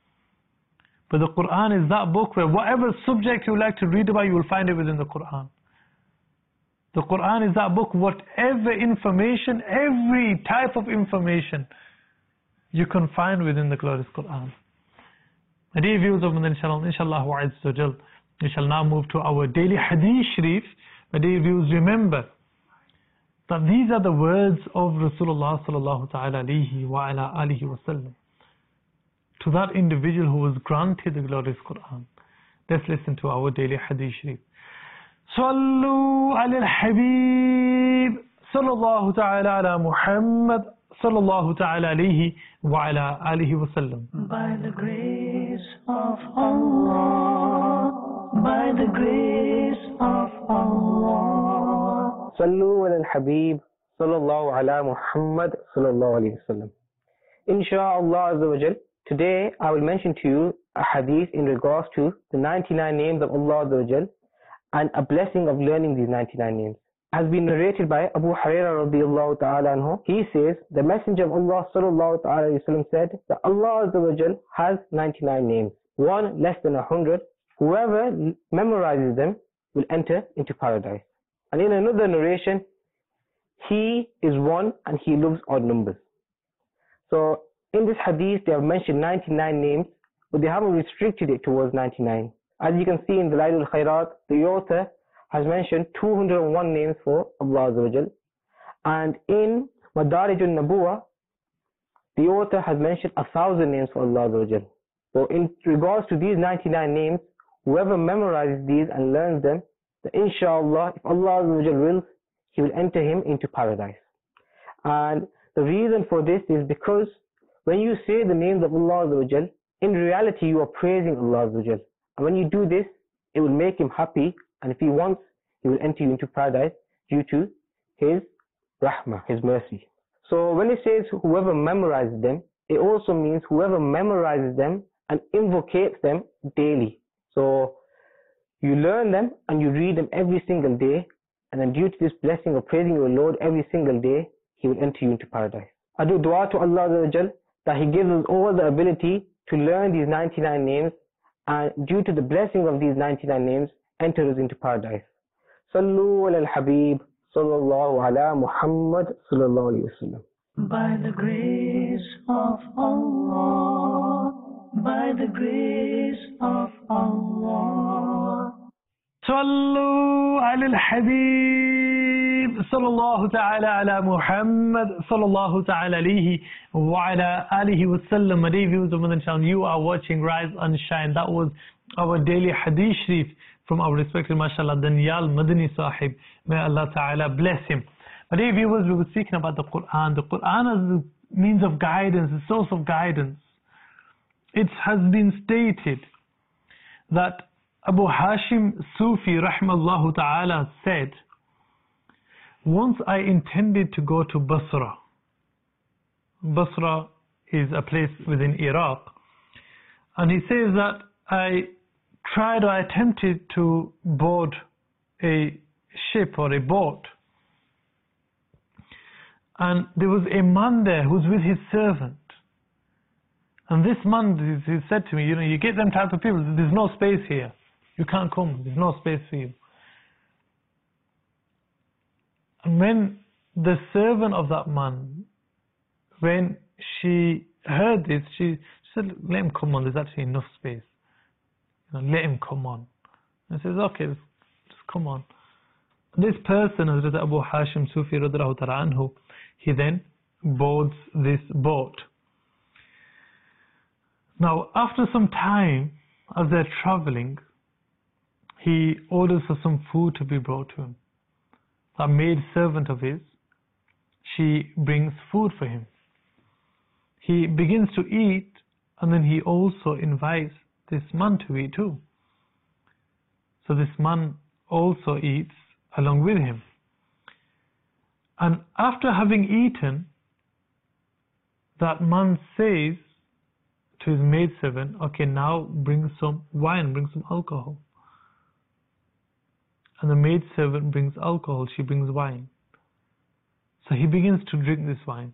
But the Quran is that book where whatever subject you would like to read about, you will find it within the Quran. The Quran is that book, whatever information, every type of information you can find within the glorious Quran. My dear viewers of Madani Channel, inshallah wa azza wa jal, we shall now move to our daily Hadith Sharif. My dear viewers, remember that these are the words of Rasulullah sallallahu ta'ala alayhi wa ala alihi wa sallam to that individual who was granted the glorious Quran. Let's listen to our daily Hadith Sharif. Sallu ala al-Habib sallallahu ta'ala ala Muhammad sallallahu ta'ala alayhi wa ala alihi wa sallam. By the grace of Allah, by the grace of Allah. Sallu ala al-Habib sallallahu ala Muhammad sallallahu alayhi wa sallam. Insha'Allah azza wa jal, today I will mention to you a hadith in regards to the ninety-nine names of Allah azza wa jal and a blessing of learning these ninety-nine names. Has been narrated by Abu Hurairah radiyallahu ta'ala anhu. He says, the Messenger of Allah sallallahu ta'ala alayhi wa sallam said that Allah azza wa jal has ninety-nine names, one less than a hundred. Whoever memorizes them will enter into paradise. And in another narration, he is one and he loves odd numbers. So in this hadith they have mentioned ninety-nine names, but they haven't restricted it towards ninety-nine. As you can see in the Dalail al-Khairat, the author has mentioned two hundred and one names for Allah azza wa jal. And in Madarij al-Nabuwa, the author has mentioned a thousand names for Allah azza wa jal. So in regards to these ninety-nine names, whoever memorizes these and learns them, then inshallah, if Allah azza wa jal wills, he will enter him into paradise. And the reason for this is because when you say the names of Allah azza wa jal, in reality you are praising Allah azza wa jal. And when you do this, it will make him happy, and if he wants, he will enter you into paradise due to his rahmah, his mercy. So when it says whoever memorizes them, it also means whoever memorizes them and invocates them daily. So you learn them and you read them every single day, and then due to this blessing of praising your Lord every single day, he will enter you into paradise. I do dua to Allah azza wa jal that he gives us all the ability to learn these ninety-nine names, and due to the blessing of these ninety-nine names, enter us into paradise. Sallu ala al-Habib sallallahu ala Muhammad sallallahu alayhi wa sallam. By the grace of Allah, by the grace of Allah. Sallu ala al-Habib sallallahu ta'ala ala Muhammad sallallahu ta'ala alayhi wa ala alihi wa sallam. My dear viewers of Madani Channel, you are watching Rise and Shine. That was our daily Hadith Sharif from our respected, mashallah, Danyal Madani Sahib. May Allah Ta'ala bless him. My dear viewers, we were speaking about the Quran. The Quran is a means of guidance, a source of guidance. It has been stated that Abu Hashim Sufi rahimahullah ta'ala said, once I intended to go to Basra. Basra is a place within Iraq. And he says that I tried or attempted to board a ship or a boat. And there was a man there who was with his servant. And this man, he said to me, you know, you get them type of people, there's no space here. You can't come, there's no space for you. And when the servant of that man, when she heard this, she said, let him come on, there's actually enough space. You know, let him come on. And he says, okay, just come on. This person, Hazrat Abu Hashim Sufi radhiyallahu ta'ala anhu, he then boards this boat. Now, after some time, as they're traveling, he orders for some food to be brought to him. A maid servant of his, she brings food for him. He begins to eat, and then he also invites this man to eat too. So this man also eats along with him. And after having eaten, that man says to his maidservant, okay, now bring some wine, bring some alcohol. And the maidservant brings alcohol, she brings wine. So he begins to drink this wine.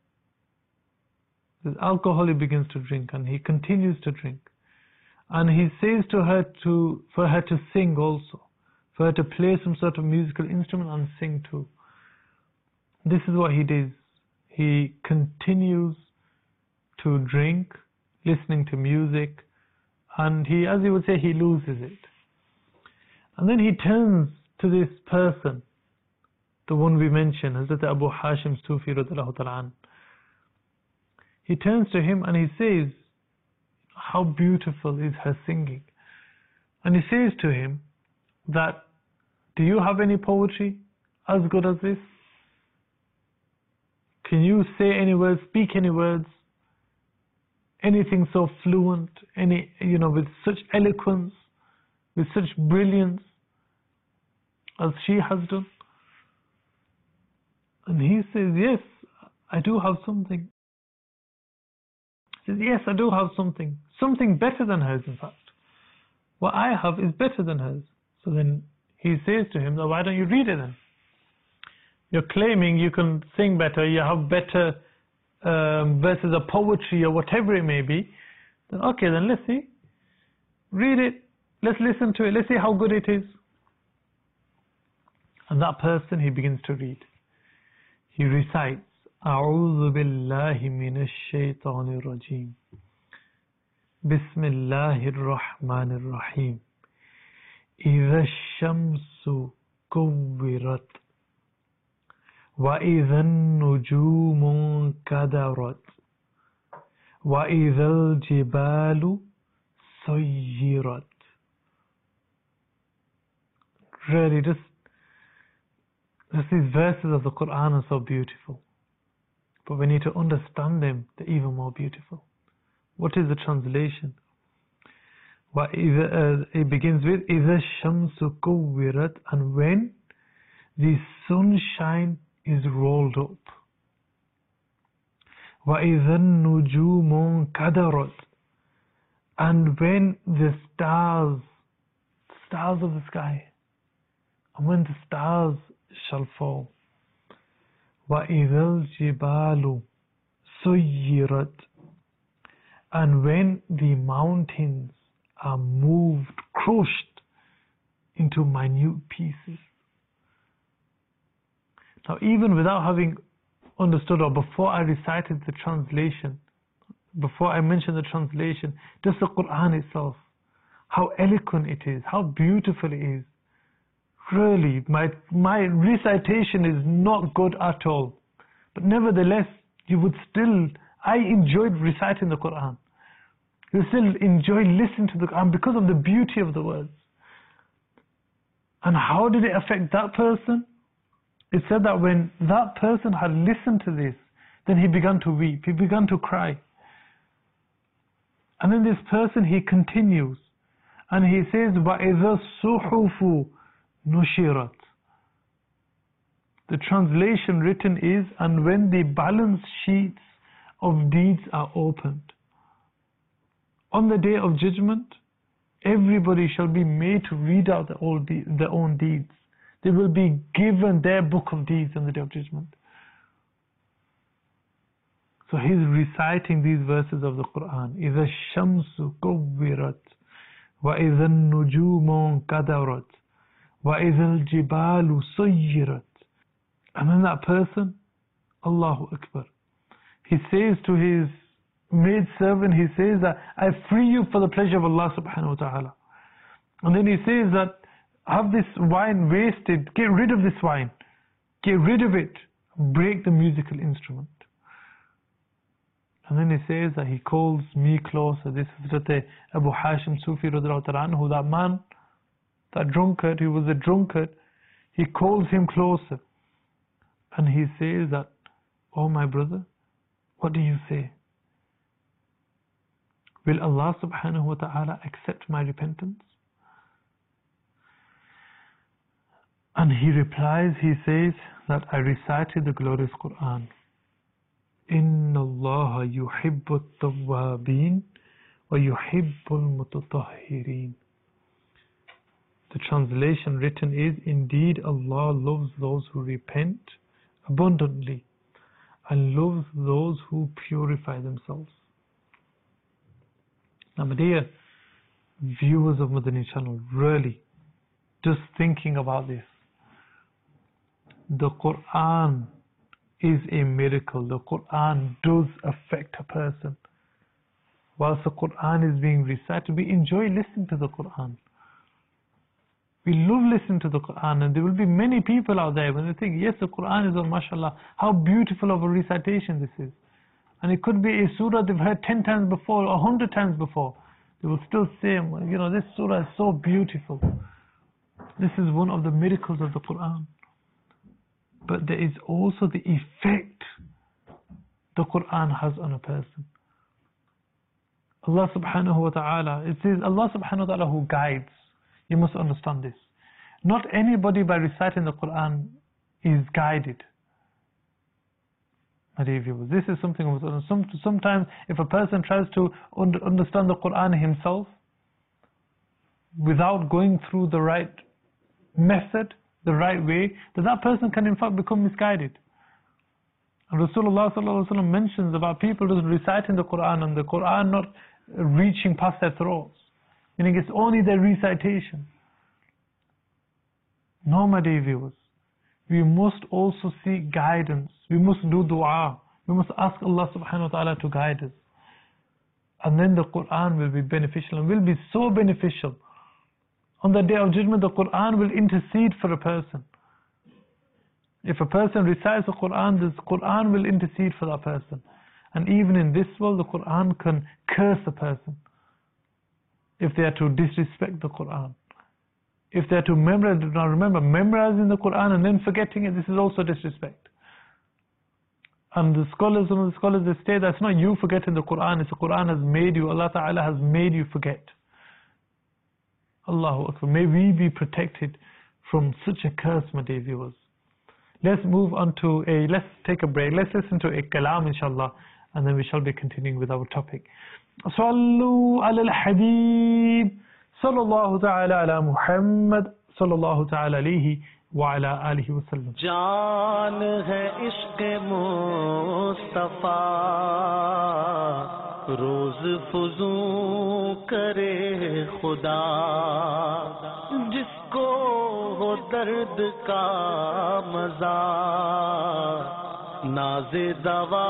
This alcohol he begins to drink, and he continues to drink. And he says to her to, for her to sing also, for her to play some sort of musical instrument and sing too. This is what he does. He continues to drink, listening to music, and he, as he would say, he loses it. And then he turns to this person, the one we mentioned, Hazrat Abu Hashim Sufi radhiyallahu ta'ala. He turns to him and he says, how beautiful is her singing. And he says to him that, do you have any poetry as good as this? Can you say any words, speak any words, anything so fluent, any, you know, with such eloquence, with such brilliance as she has done? And he says, yes, I do have something. He says, yes, I do have something. Something better than hers, in fact. What I have is better than hers. So then he says to him, why don't you read it then? You're claiming you can sing better, you have better um, verses of poetry or whatever it may be. Then okay, then let's see. Read it. Let's listen to it. Let's see how good it is. And that person, he begins to read. He recites, أعوذ بالله من الشيطان الرجيم بسم الله الرحمن الرحيم إذا الشمس كورت وإذا النجوم كدرت وإذا الجبال سيرت. Really, just, just these verses of the Quran are so beautiful. But we need to understand them, they're even more beautiful. What is the translation? وإذا, uh, it begins with إذا الشمس كورت, and when the sunshine is rolled up. وَإِذَا النُّجُومُ كَدَرَتْ, and when the stars, stars of the sky, and when the stars shall fall. وَإِذَا الْجِبَالُ سُيِّرَتْ, and when the mountains are moved, crushed into minute pieces. Now, even without having understood, or before I recited the translation, before I mentioned the translation, just the Quran itself, how eloquent it is, how beautiful it is. Really, my, my recitation is not good at all. But nevertheless, you would still, I enjoyed reciting the Quran. You still enjoy listening to the Quran because of the beauty of the words. And how did it affect that person? It said that when that person had listened to this, then he began to weep, he began to cry. And then this person, he continues, and he says, وَإِذَا الصُّحُفُ نُشِرَتْ. The translation written is, and when the balance sheets of deeds are opened. On the day of judgment, everybody shall be made to read out their own, de their own deeds. They will be given their book of deeds on the day of judgment. So he's reciting these verses of the Quran. إِذَا الشَّمْسُ كُوِّرَتْ وَإِذَا النُّجُومُ كَدَرَتْ وَإِذَا الْجِبَالُ سُيِّرَتْ. And then that person, Allahu Akbar, he says to his maid servant, he says that I free you for the pleasure of Allah subhanahu wa ta'ala. And then he says that have this wine wasted, get rid of this wine, get rid of it, break the musical instrument. And then he says that he calls me closer. This is Hazrat Abu Hashim Sufi radhiyallahu ta'ala anhu, that man, that drunkard, he was a drunkard, he calls him closer. And he says that, oh my brother, what do you say? Will Allah subhanahu wa ta'ala accept my repentance? And he replies, he says that I recited the glorious Quran. Inna اللَّهَ يُحِبُّ التَّوَّابِينَ وَيُحِبُّ الْمُتَطَهِّرِينَ. The translation written is, indeed Allah loves those who repent abundantly and loves those who purify themselves. Now, my dear viewers of Madani Channel, really, just thinking about this, the Quran is a miracle. The Quran does affect a person. Whilst the Quran is being recited, we enjoy listening to the Quran. We love listening to the Quran, and there will be many people out there when they think, yes, the Quran is, oh, mashallah, how beautiful of a recitation this is. And it could be a surah they've heard ten times before or a hundred times before. They will still say, you know, this surah is so beautiful. This is one of the miracles of the Quran. But there is also the effect the Quran has on a person. Allah subhanahu wa ta'ala, it says Allah subhanahu wa ta'ala who guides. You must understand this. Not anybody by reciting the Quran is guided. This is something, sometimes if a person tries to understand the Quran himself without going through the right method, the right way, then that person can in fact become misguided. And Rasulullah sallallahu alaihi wasallam mentions about people just reciting the Quran and the Quran not reaching past their throats, meaning it's only their recitation. No, my dear viewers, we must also seek guidance. We must do dua. We must ask Allah subhanahu wa ta'ala to guide us. And then the Quran will be beneficial and will be so beneficial. On the day of judgment, the Quran will intercede for a person. If a person recites the Quran, the Quran will intercede for that person. And even in this world, the Quran can curse a person if they are to disrespect the Quran. If they are to memorize, now remember, memorizing the Quran and then forgetting it, this is also disrespect. And the scholars, some of the scholars, they say that's not you forgetting the Quran, it's the Quran has made you, Allah Ta'ala has made you forget. Allahu Akbar. May we be protected from such a curse, my dear viewers. Let's move on to a, let's take a break, let's listen to a kalam inshallah, and then we shall be continuing with our topic. Sallu ala al-Habib, sallallahu ta'ala ala Muhammad, sallallahu ta'ala alayhi wa ala alihi wa sallam. Jaan hai ishq Mustafa, roz fuzoo kare Khuda, jisko ho dard ka maza, naze dawa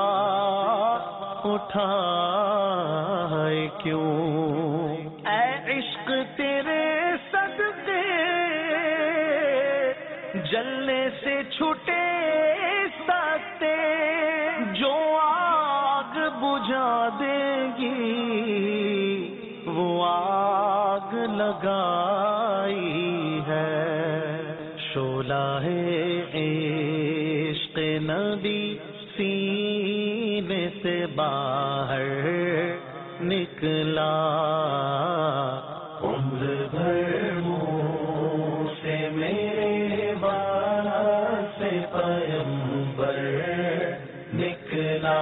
uthaaye kyun, ae ishq tere sadqe जलने से छूटे सकते, जो आग बुझा देगी वो आग लगाई है, शोला है इश्क नबी सीने से बाहर निकला, उम्र भर मुँह से मेरे पैगंबर निकला,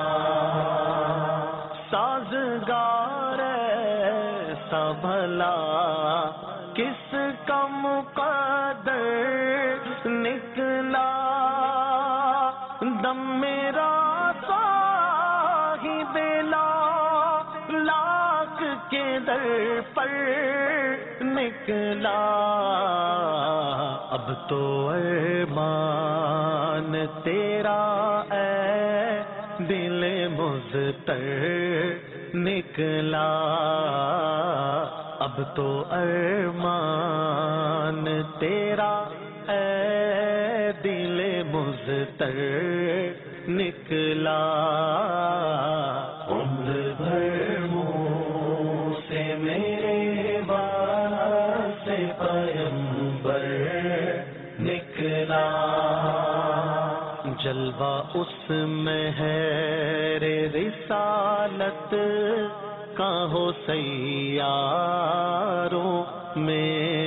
साजगार ऐसा भला किस का मुक़द्दर निकला, दम मेरा साहिबे लाख के दर पर निकला, अब तो अरमान तेरा ऐ दिल मुज़तर निकला, अब तो अरमान तेरा ऐ दिल मुज़तर निकला, उम्र भर मुँह से मेरे बाल से पैगंबर निकला, जलवा उसमें है रे रिसालत का हो सैयारों में,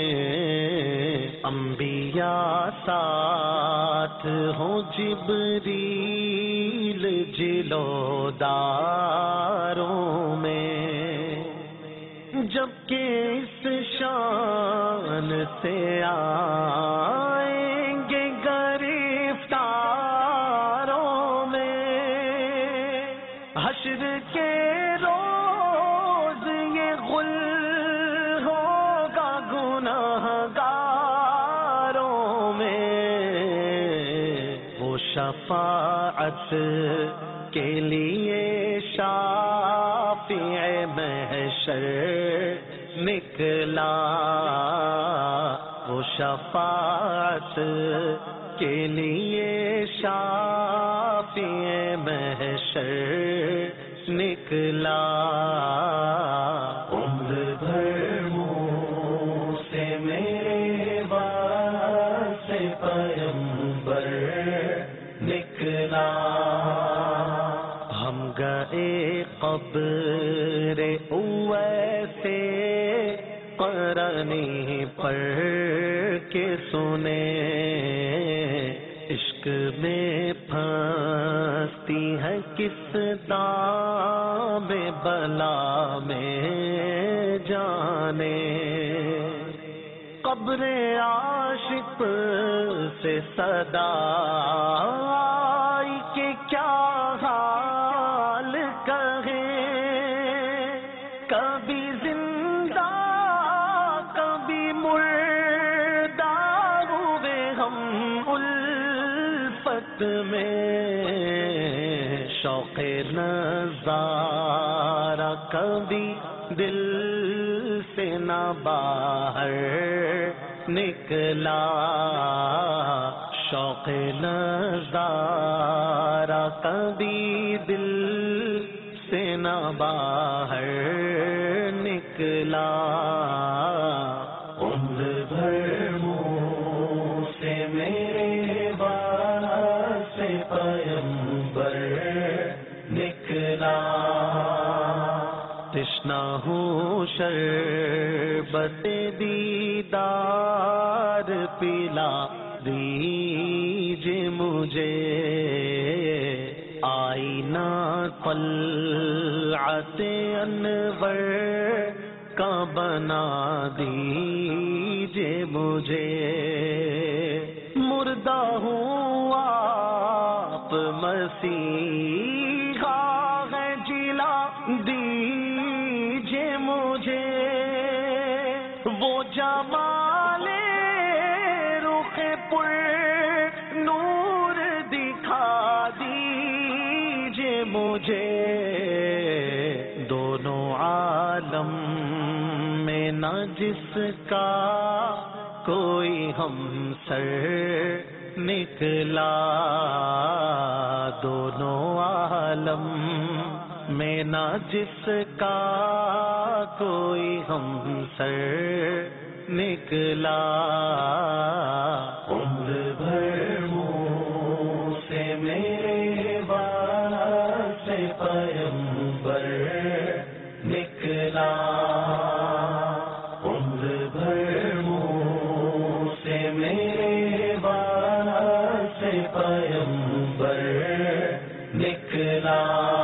अंबिया साथ हो जिब्रील जिल گلوداروں میں، جبکہ اس شان سے آئیں گے گرفتاروں میں، حشر کے روز یہ غل ہوگا گناہگاروں میں، وہ شفاعت کے لیے شافع محشر نکلا، وہ شفاعت کے لیے شافع محشر نکلا، عمر بھر منہ سے میرے واسطے پیغمبر نکلا، ہم گئے قبر اویس قرنی پر کے سنے، عشق میں پھنستی ہے کس دام بلا میں جانے، قبر عاشق سے صدا آئی کہ کیا حال کہیں، کبھی زندہ کبھی مردہ ہوئے ہم الفت میں، شوق نظارہ کبھی دل سے نہ باہر نکلا، شوق نظارہ کبھی دل سے نہ باہر نکلا، عمر بھر منہ سے میرے واسطے پیغمبر نکلا، تشنا ہوں شربت دیدار پلا دیجئے مجھے، آئینہ طلعت انور کا بنا دیجئے مجھے، مردہ ہوں آپ مسیحا ہے جلا دیجئے مجھے، وہ جمال رخ پر نور دکھا دیجئے مجھے، دونوں عالم میں نہ جس کا کوئی ہمسر نکلا، دونوں عالم میں نہ جس کا کوئی ہمسر نکلا، عمر بھر منہ سے میرے واسطے پیغمبر نکلا، عمر بھر منہ سے میرے واسطے پیغمبر نکلا،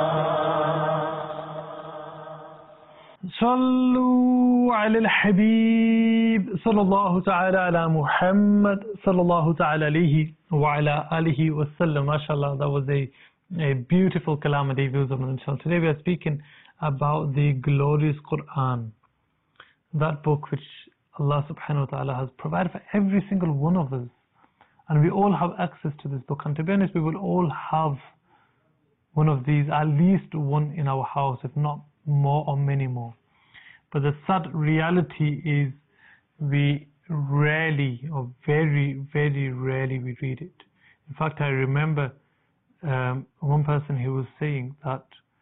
صلوا علی الحبیب صلی اللہ تعالی علی Muhammad sallallahu ta'ala alayhi wa ala alihi wa sallam. MashaAllah, that was a, a beautiful kalam of Viewers of Inshallah. Today we are speaking about the glorious Quran, that book which Allah subhanahu wa ta'ala has provided for every single one of us, and we all have access to this book. And to be honest, we will all have one of these, at least one in our house, if not more or many more. But the sad reality is we rarely, or very, very rarely, we read it. In fact, I remember um, one person, he was saying that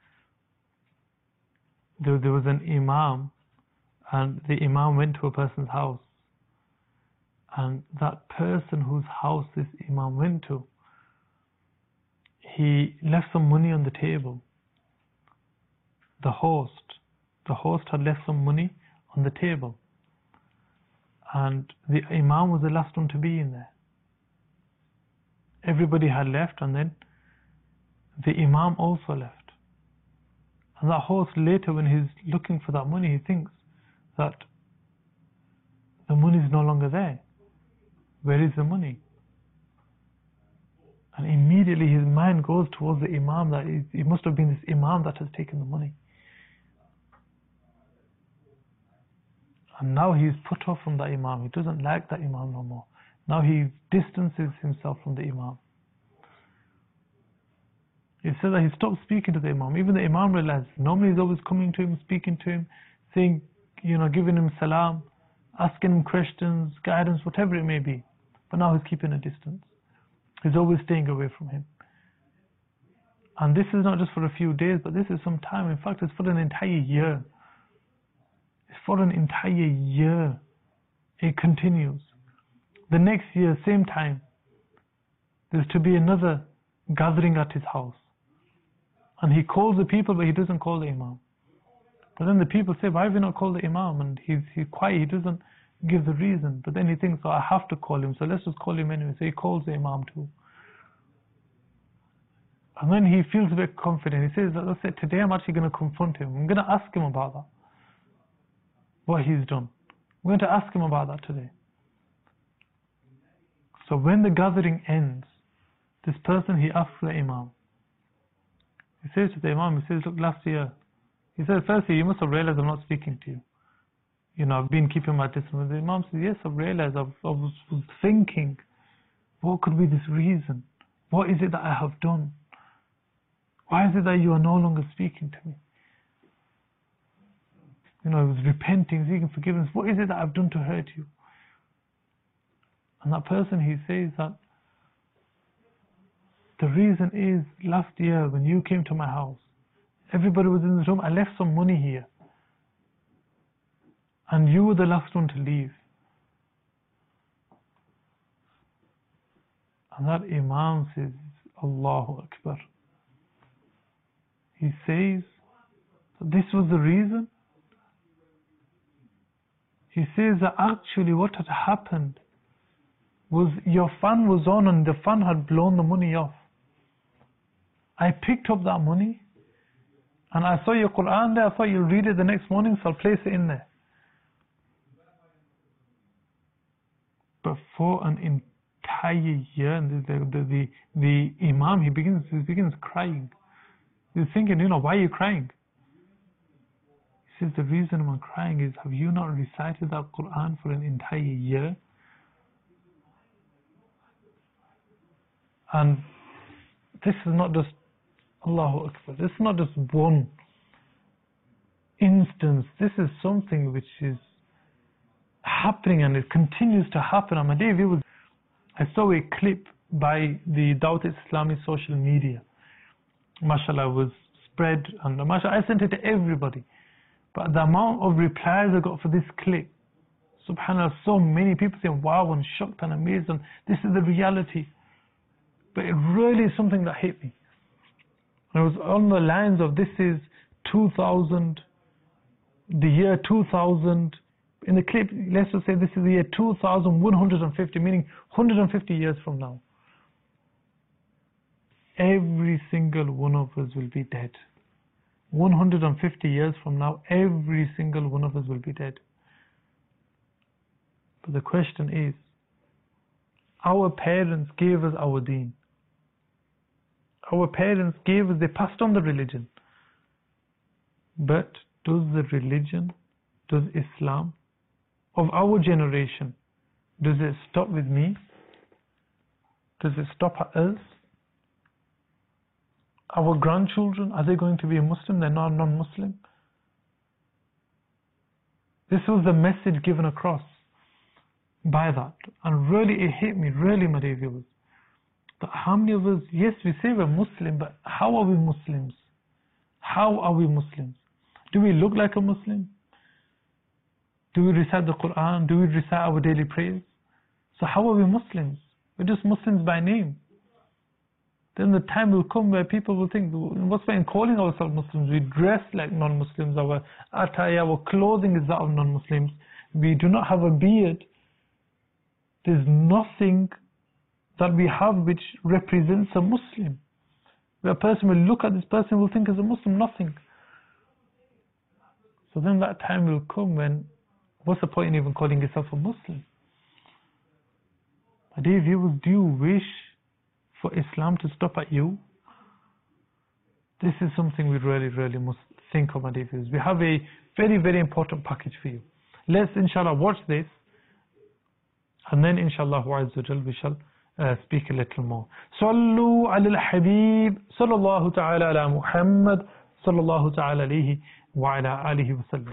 there, there was an imam, and the imam went to a person's house, and that person whose house this imam went to, he left some money on the table. The host, the host had left some money on the table, and the imam was the last one to be in there. Everybody had left, and then the Imam also left. And that horse later, when he's looking for that money, he thinks that the money is no longer there. Where is the money? And immediately his mind goes towards the Imam, that it must have been this Imam that has taken the money. And now he's put off from that Imam. He doesn't like that Imam no more. Now he distances himself from the Imam. It says that he stopped speaking to the Imam. Even the Imam realized, normally he's always coming to him, speaking to him, saying, you know, giving him salam, asking him questions, guidance, whatever it may be. But now he's keeping a distance. He's always staying away from him. And this is not just for a few days, but this is some time. In fact, it's for an entire year. It's for an entire year. It continues. The next year, same time, there's to be another gathering at his house. And he calls the people, but he doesn't call the Imam. But then the people say, why have you not called the Imam? And he's, he's quiet, he doesn't give the reason. But then he thinks, oh, I have to call him, so let's just call him anyway. So he calls the Imam too. And then he feels a bit confident. He says, let's say, today I'm actually going to confront him. I'm going to ask him about that. What he's done. I'm going to ask him about that today. So when the gathering ends, this person, he asks the Imam. He says to the Imam, he says, look, last year, he says, firstly, you must have realized I'm not speaking to you. You know, I've been keeping my distance. The Imam says, yes, I've realized. I've, I was, was thinking, what could be this reason? What is it that I have done? Why is it that you are no longer speaking to me? You know, I was repenting, seeking forgiveness. What is it that I've done to hurt you? And that person, he says that the reason is, last year when you came to my house, everybody was in the room, I left some money here. And you were the last one to leave. And that Imam says, Allahu Akbar. He says, this was the reason. He says that actually what had happened was your fan was on and the fan had blown the money off. I picked up that money and I saw your Quran there. I thought you'll read it the next morning, so I'll place it in there. But for an entire year, and the, the, the, the Imam, he begins, he begins crying. He's thinking, you know, why are you crying? He says, the reason I'm crying is, have you not recited that Quran for an entire year? And this is not just, Allahu Akbar, this is not just one instance. This is something which is happening and it continues to happen. On my day, was, I saw a clip by the Dawat Islami social media. MashaAllah, was spread, and MashaAllah, I sent it to everybody. But the amount of replies I got for this clip, subhanAllah, so many people saying, wow, I'm shocked and amazed, and this is the reality. But it really is something that hit me. And it was on the lines of, this is two thousand, the year two thousand. In the clip, let's just say this is the year two thousand one hundred fifty, meaning one hundred fifty years from now. Every single one of us will be dead. one hundred fifty years from now, every single one of us will be dead. But the question is, our parents gave us our deen. Our parents gave us, they passed on the religion. But does the religion, does Islam of our generation, does it stop with me? Does it stop at us? Our grandchildren, are they going to be a Muslim? They're not non-Muslim. This was the message given across by that. And really it hit me, really, my dear viewers. That how many of us, yes, we say we're Muslim, but how are we Muslims? How are we Muslims? Do we look like a Muslim? Do we recite the Quran? Do we recite our daily prayers? So how are we Muslims? We're just Muslims by name. Then the time will come where people will think, what's point in calling ourselves Muslims? We dress like non-Muslims. Our attire, our clothing is that of non-Muslims. We do not have a beard. There's nothing that we have which represents a Muslim. where a person will look at this person will think as a Muslim nothing. So then that time will come when, what's the point in even calling yourself a Muslim? My dear viewers, do you wish for Islam to stop at you? This is something we really, really must think of, my dear viewers. We have a very, very important package for you. Let's, inshallah, watch this, and then, inshallah, we shall uh, speak a little more. Sallu ala al-Habib, sallallahu ta'ala ala Muhammad, sallallahu ta'ala alayhi wa ala alihi wa sallam.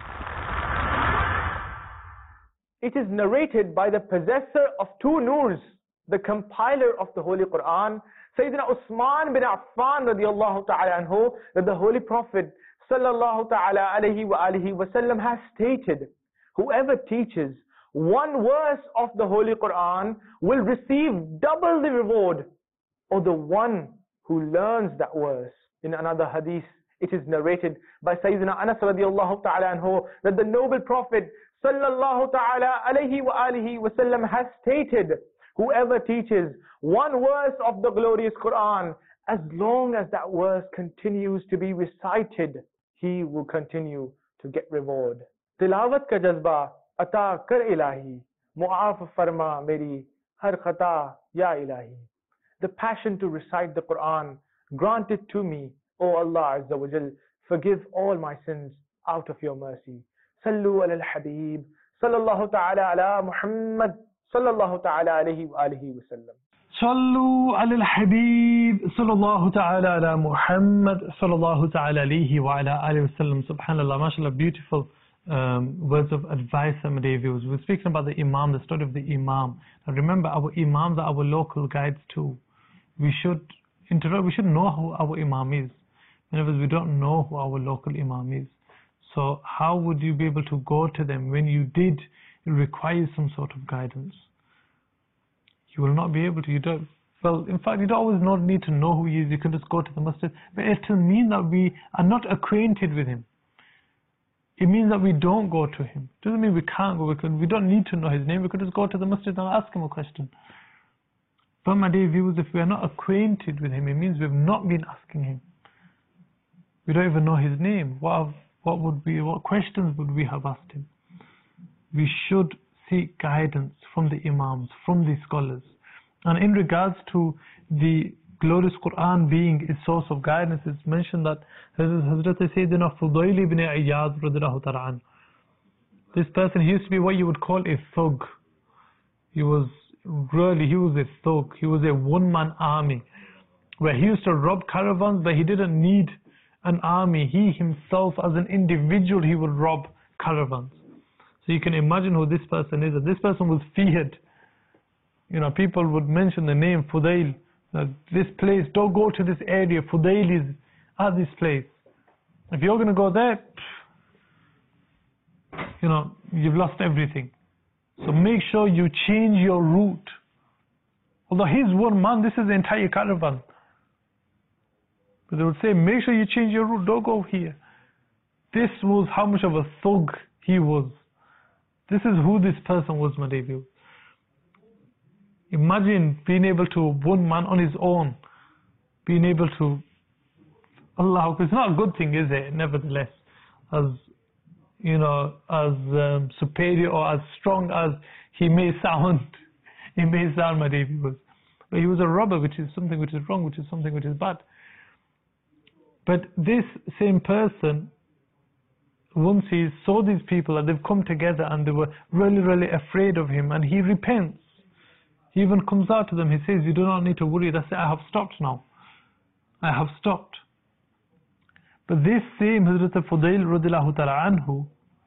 It is narrated by the possessor of two noors, the compiler of the Holy Quran, Sayyidina Uthman bin Affan radiallahu ta'ala anhu, that the Holy Prophet sallallahu ta'ala alayhi wa alihi wa sallam has stated, whoever teaches one verse of the Holy Quran will receive double the reward, or the one who learns that verse. In another hadith, it is narrated by Sayyidina Anas radiallahu ta'ala anhu, that the noble Prophet sallallahu ta'ala alayhi wa alihi wa sallam has stated, whoever teaches one verse of the glorious Quran, as long as that verse continues to be recited, he will continue to get reward. Tilawat ka jazba ata kar ilahi, mu'af farma meri har khata ya ilahi. The passion to recite the Quran, grant it to me, O Allah Azza wa Jal, forgive all my sins out of your mercy. Sallu ala al-Habib, sallallahu ta'ala ala Muhammad, sallallahu ta'ala alayhi wa alihi wa sallam. Sallu ala al-Habib, sallallahu ta'ala ala Muhammad, sallallahu ta'ala alayhi wa ala alihi wa sallam. Subhanallah, mashallah, beautiful um, words of advice, my dear viewers. We're speaking about the Imam, the story of the Imam. Now remember, our Imams are our local guides too. We should interact, we should know who our Imam is. Whenever we don't know who our local Imam is. So how would you be able to go to them when you did require some sort of guidance? You will not be able to. You don't. Well, in fact, you don't always not need to know who he is. You can just go to the masjid. But it will mean that we are not acquainted with him. It means that we don't go to him. It doesn't mean we can't go. We, can, we don't need to know his name. We could just go to the masjid and ask him a question. But my dear viewers, if we are not acquainted with him, it means we have not been asking him. We don't even know his name. What have, what would be? What questions would we have asked him? We should seek guidance from the Imams, from the scholars. And in regards to the glorious Quran being its source of guidance, it's mentioned that Hazrat Sayyidina Fudail ibn Iyad radiallahu ta'ala, this person, he used to be what you would call a thug. He was really, he was a thug. He was a one-man army, where he used to rob caravans, but he didn't need an army. He himself, as an individual, he would rob caravans. So you can imagine who this person is. And this person was feared. You know, people would mention the name Fudail. Uh, this place, don't go to this area. Fudail is at this place. If you're going to go there, you know, you've lost everything. So make sure you change your route. Although he's one man, this is the entire caravan. But they would say, make sure you change your route, don't go here. This was how much of a thug he was. This is who this person was, my dear viewers. Imagine being able to, one man on his own, being able to, Allah, it's not a good thing, is it? Nevertheless, as, you know, as um, superior or as strong as he may sound, he may sound, my dear viewers. But he was a robber, which is something which is wrong, which is something which is bad. But this same person, once he saw these people and they've come together and they were really, really afraid of him, and he repents. He even comes out to them, he says, you do not need to worry, that's it, I have stopped now. I have stopped. But this same Hazrat Fudail radiallahu ta'ala anhu,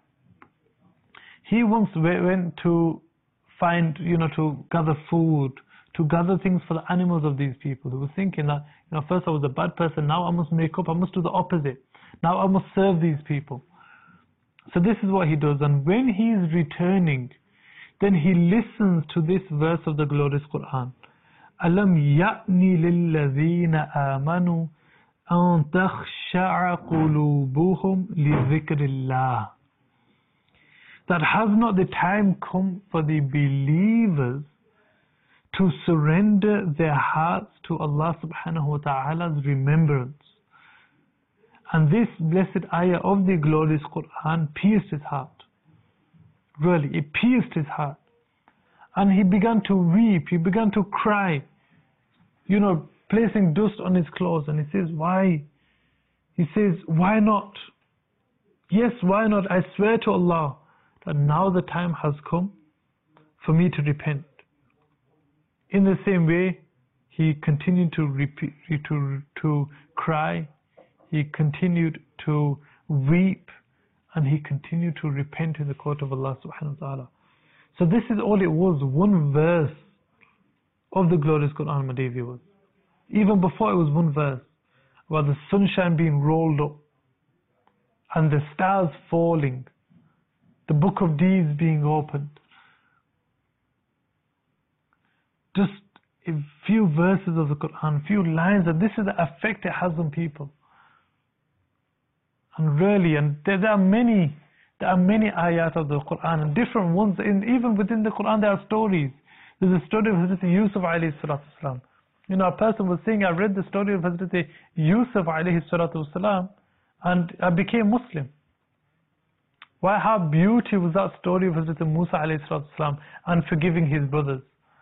he once went to find, you know, to gather food, to gather things for the animals of these people. He was thinking that, you know, first I was a bad person, now I must make up, I must do the opposite. Now I must serve these people. So this is what he does. And when he is returning, then he listens to this verse of the glorious Quran. Alam ya'ni lilladhina amanu an takhsha'a qulubuhum li dhikrillah. That has not the time come for the believers to surrender their hearts to Allah subhanahu wa ta'ala's remembrance. And this blessed ayah of the glorious Quran pierced his heart. Really, it pierced his heart. And he began to weep, he began to cry, you know, placing dust on his clothes. And he says, why? He says, why not? Yes, why not? I swear to Allah that now the time has come for me to repent. In the same way, he continued to repeat, to, to cry, he continued to weep, and he continued to repent in the court of Allah subhanahu wa ta'ala. So this is all it was, one verse of the glorious Quran, my dear viewers. Even before it was one verse, about the sunshine being rolled up, and the stars falling, the book of deeds being opened. Just a few verses of the Quran, a few lines, and this is the effect it has on people. And really, and there, there are many, there are many ayat of the Quran, and different ones, in, even within the Quran there are stories. There's a story of Hazrat Yusuf alayhi salatu wasalam. You know, a person was saying, I read the story of Hazrat Yusuf alayhi salatu wasalam, and I became Muslim. Why, how beautiful was that story of Hazrat Musa alayhi salatu wasalam and forgiving his brothers.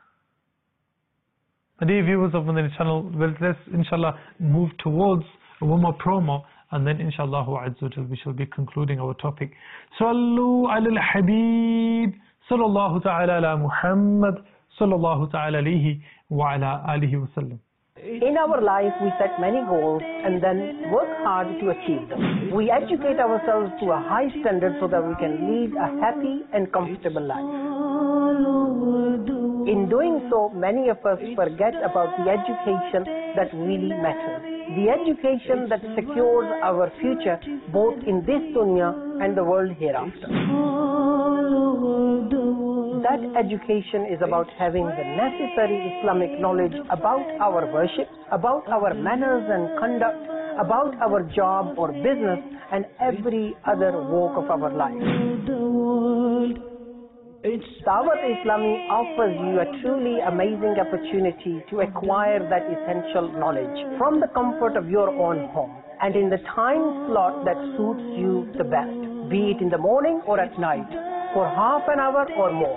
My dear viewers of the channel, well, let's inshallah move towards one more promo, and then inshallah we shall be concluding our topic. Sallu ala al-Habib, sallallahu ta'ala ala Muhammad, sallallahu ta'ala alayhi wa ala alihi wa sallam. In our life, we set many goals and then work hard to achieve them. We educate ourselves to a high standard so that we can lead a happy and comfortable life. In doing so, many of us forget about the education that really matters. The education that secures our future both in this dunya and the world hereafter. That education is about having the necessary Islamic knowledge about our worship, about our manners and conduct, about our job or business, and every other walk of our life. Dawat Islami offers you a truly amazing opportunity to acquire that essential knowledge from the comfort of your own home and in the time slot that suits you the best, be it in the morning or at night, for half an hour or more.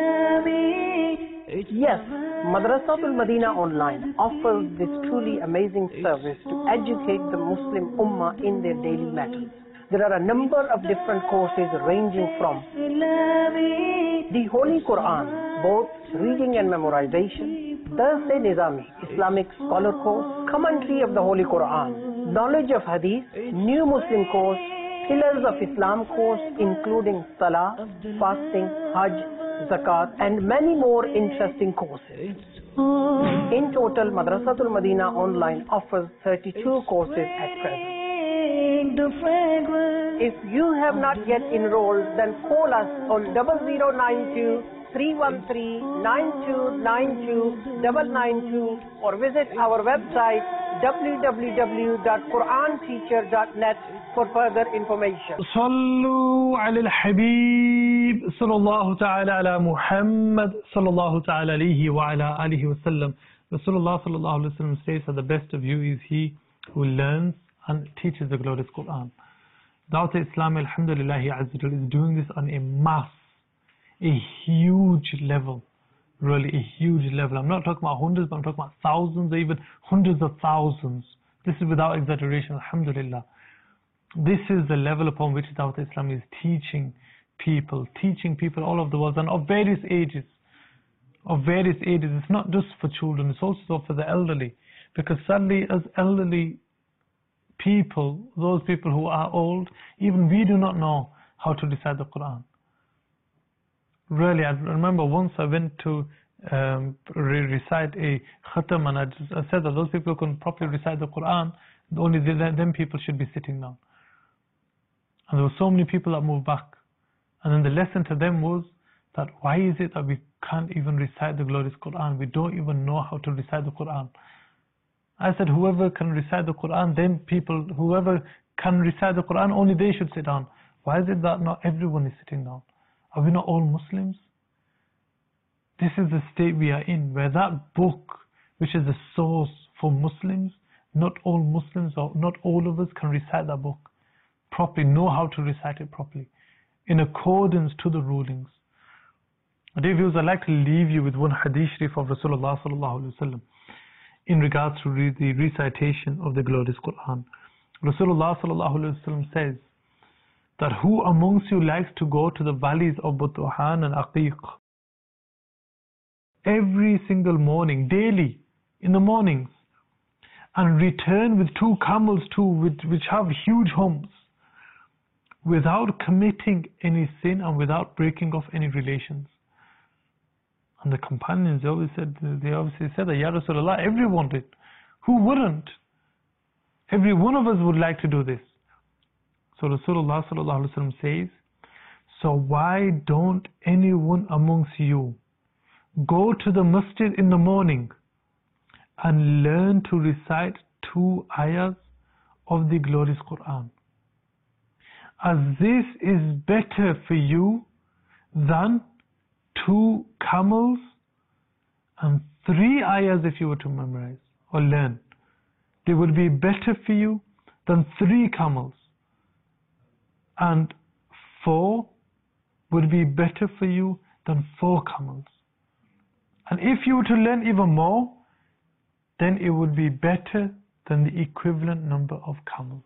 Yes, Madrasatul Madina Online offers this truly amazing service to educate the Muslim Ummah in their daily matters. There are a number of different courses ranging from the Holy Quran, both reading and memorization, Dars-e Nizami, Islamic Scholar Course, Commentary of the Holy Quran, Knowledge of Hadith, New Muslim Course, Pillars of Islam course including Salah, Fasting, Hajj, Zakat, and many more interesting courses. In total, Madrasatul Madina Online offers thirty-two courses at present. If you have not yet enrolled, then call us on zero zero nine two, three one three, nine two nine two, nine nine two or visit our website w w w dot quran teacher dot net for further information. Sallu ala al-Habib, sallallahu ta'ala ala Muhammad, sallallahu ta'ala alayhi wa ala alihi wa sallam. Rasulullah sallallahu alayhi wa sallam says that the best of you is he who learns and teaches the glorious Quran. Dawat Islam, alhamdulillah, is doing this on a mass, a huge level, really a huge level. I'm not talking about hundreds, but I'm talking about thousands or even hundreds of thousands. This is without exaggeration, alhamdulillah. This is the level upon which Dawat Islam is teaching people, teaching people all over the world and of various ages. Of various ages. It's not just for children, it's also for the elderly. Because sadly, as elderly people, those people who are old, even we do not know how to recite the Quran. Really, I remember once I went to um, re recite a khatam, and I, just, I said that those people who can properly recite the Quran, only them people should be sitting down. And there were so many people that moved back. And then the lesson to them was that why is it that we can't even recite the glorious Quran? We don't even know how to recite the Quran. I said, whoever can recite the Quran, then people, whoever can recite the Quran, only they should sit down. Why is it that not everyone is sitting down? Are we not all Muslims? This is the state we are in, where that book, which is the source for Muslims, not all Muslims or not all of us can recite that book properly, know how to recite it properly, in accordance to the rulings. Dear viewers, I'd like to leave you with one hadith sharif of Rasulullah sallallahu alaihi wasallam in regards to re the recitation of the glorious Quran. Rasulullah sallallahu alaihi wasallam says that who amongst you likes to go to the valleys of Butuhan and Aqiq every single morning, daily, in the mornings, and return with two camels too, with, which have huge humps, without committing any sin and without breaking off any relations. And the companions, they always said, they obviously said that, Ya Rasulullah, everyone did. Who wouldn't? Every one of us would like to do this. So Rasulullah sallallahu alaihi wasallam says, so why don't anyone amongst you go to the masjid in the morning and learn to recite two ayahs of the glorious Quran, as this is better for you than two camels and three ayahs if you were to memorize or learn. They would be better for you than three camels, and four would be better for you than four camels. And if you were to learn even more, then it would be better than the equivalent number of camels.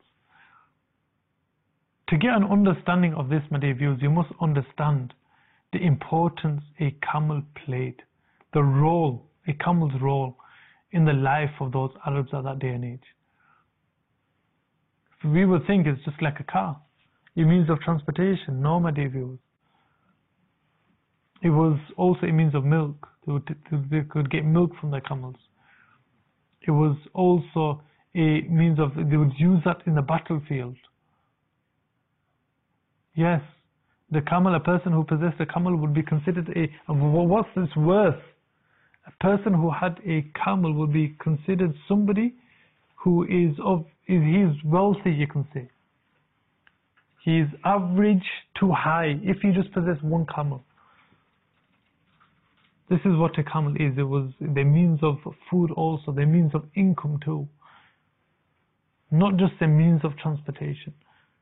To get an understanding of this, my dear viewers, you must understand the importance a camel played, the role, a camel's role in the life of those Arabs at that day and age. We would think it's just like a car, a means of transportation. No, my dear viewers. It was also a means of milk. They, would, they could get milk from their camels. It was also a means of, they would use that in the battlefield. Yes, the camel, a person who possessed a camel would be considered a, what's this worth? A person who had a camel would be considered somebody who is of, is, he is wealthy, you can say. He is average to high if he just possessed one camel. This is what a camel is. It was the means of food also, the means of income too. Not just a means of transportation.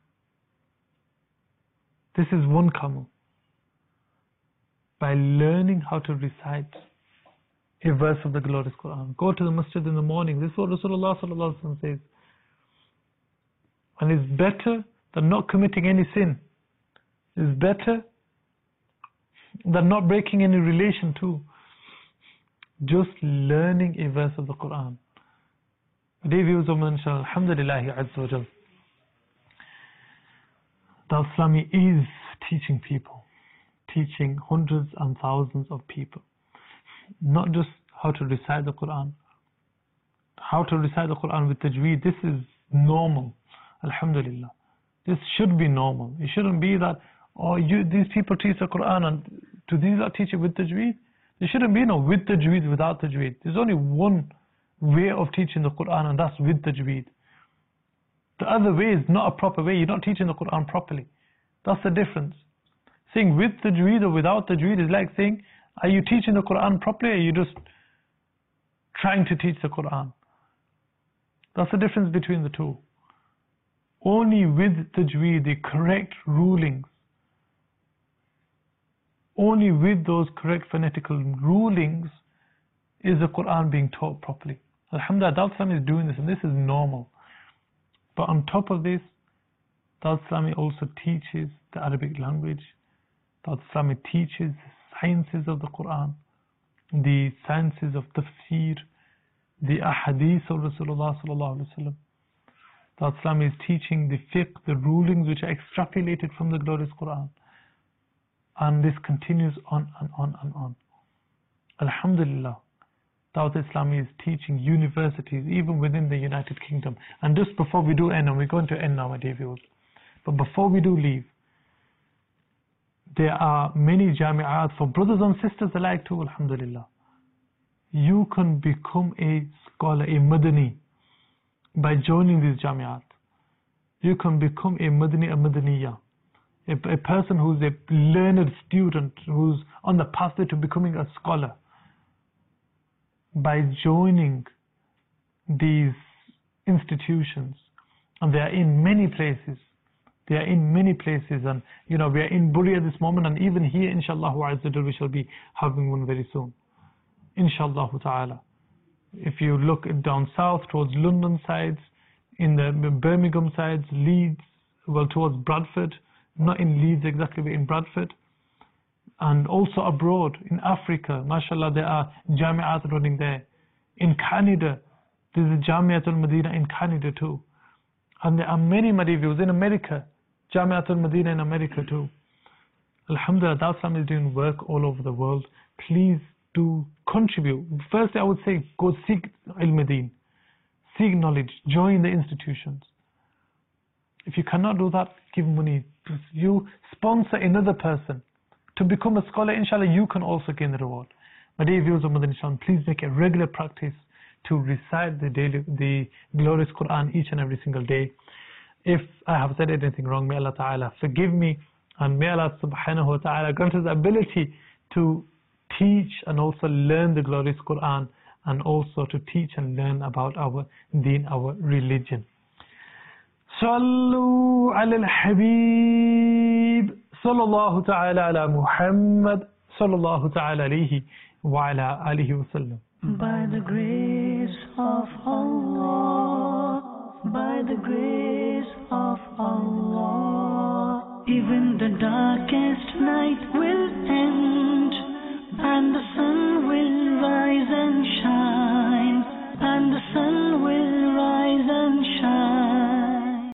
This is one camel. By learning how to recite a verse of the glorious Quran. Go to the masjid in the morning. This is what Rasulullah sallallahu alaihi wasallam says. And it's better than not committing any sin. It's better than not breaking any relation too. Just learning a verse of the Quran. Dear viewers of Manshal, Alhamdulillah Azza wa Jal. Dawat Islami is teaching people, teaching hundreds and thousands of people, not just how to recite the Quran, how to recite the Quran with tajweed. This is normal, Alhamdulillah. This should be normal. It shouldn't be that, oh, you, these people teach the Quran and do these not teach it with tajweed? There shouldn't be no with tajweed, without tajweed. There's only one way of teaching the Quran, and that's with tajweed. The other way is not a proper way. You're not teaching the Quran properly. That's the difference. Saying with tajweed or without tajweed is like saying, are you teaching the Quran properly, or are you just trying to teach the Quran? That's the difference between the two. Only with tajweed, the correct rulings, only with those correct phonetical rulings is the Quran being taught properly. Alhamdulillah, Dawat Islami is doing this, and this is normal. But on top of this, Dawat Islami also teaches the Arabic language. Dawat Islami teaches the sciences of the Quran, the sciences of tafsir, the ahadith of Rasulullah sallallahu alaihi wasallam. Dawat Islami is teaching the fiqh, the rulings which are extrapolated from the glorious Quran. And this continues on and on and on. Alhamdulillah, Dawat Islami is teaching universities even within the United Kingdom. And just before we do end, and we're going to end now, my dear viewers, but before we do leave, there are many jami'at for brothers and sisters alike too, Alhamdulillah. You can become a scholar, a madani, by joining these jami'at. You can become a madani, a madaniyah, a, a person who's a learned student, who's on the pathway to becoming a scholar, by joining these institutions, and they are in many places, they are in many places, and you know, we are in Bury at this moment, and even here, inshallah, we shall be having one very soon, inshallah ta'ala. If you look down south towards London sides, in the Birmingham sides, Leeds, well, towards Bradford, not in Leeds exactly, but in Bradford, and also abroad in Africa, mashallah, there are Jami'at running there. In Canada, there's a Jami'atul Madina in Canada too, and there are many Madivus in America, Jami'atul Madina in America too. Alhamdulillah, Dawah Islam is doing work all over the world. Please do contribute. Firstly, I would say go seek ilm deen, seek knowledge, join the institutions. If you cannot do that, give money. You sponsor another person to become a scholar, inshallah, you can also gain the reward. My dear viewers of Madani Islam, please make a regular practice to recite the daily, the glorious Quran each and every single day. If I have said anything wrong, may Allah Ta'ala forgive me, and may Allah Subhanahu wa Ta'ala grant us the ability to teach and also learn the glorious Quran, and also to teach and learn about our deen, our religion. Sallu ala al-Habib sallallahu ta'ala ala Muhammad sallallahu ta'ala alayhi wa ala alihi wa sallam. By the grace of Allah, by the grace of Allah, even the darkest night will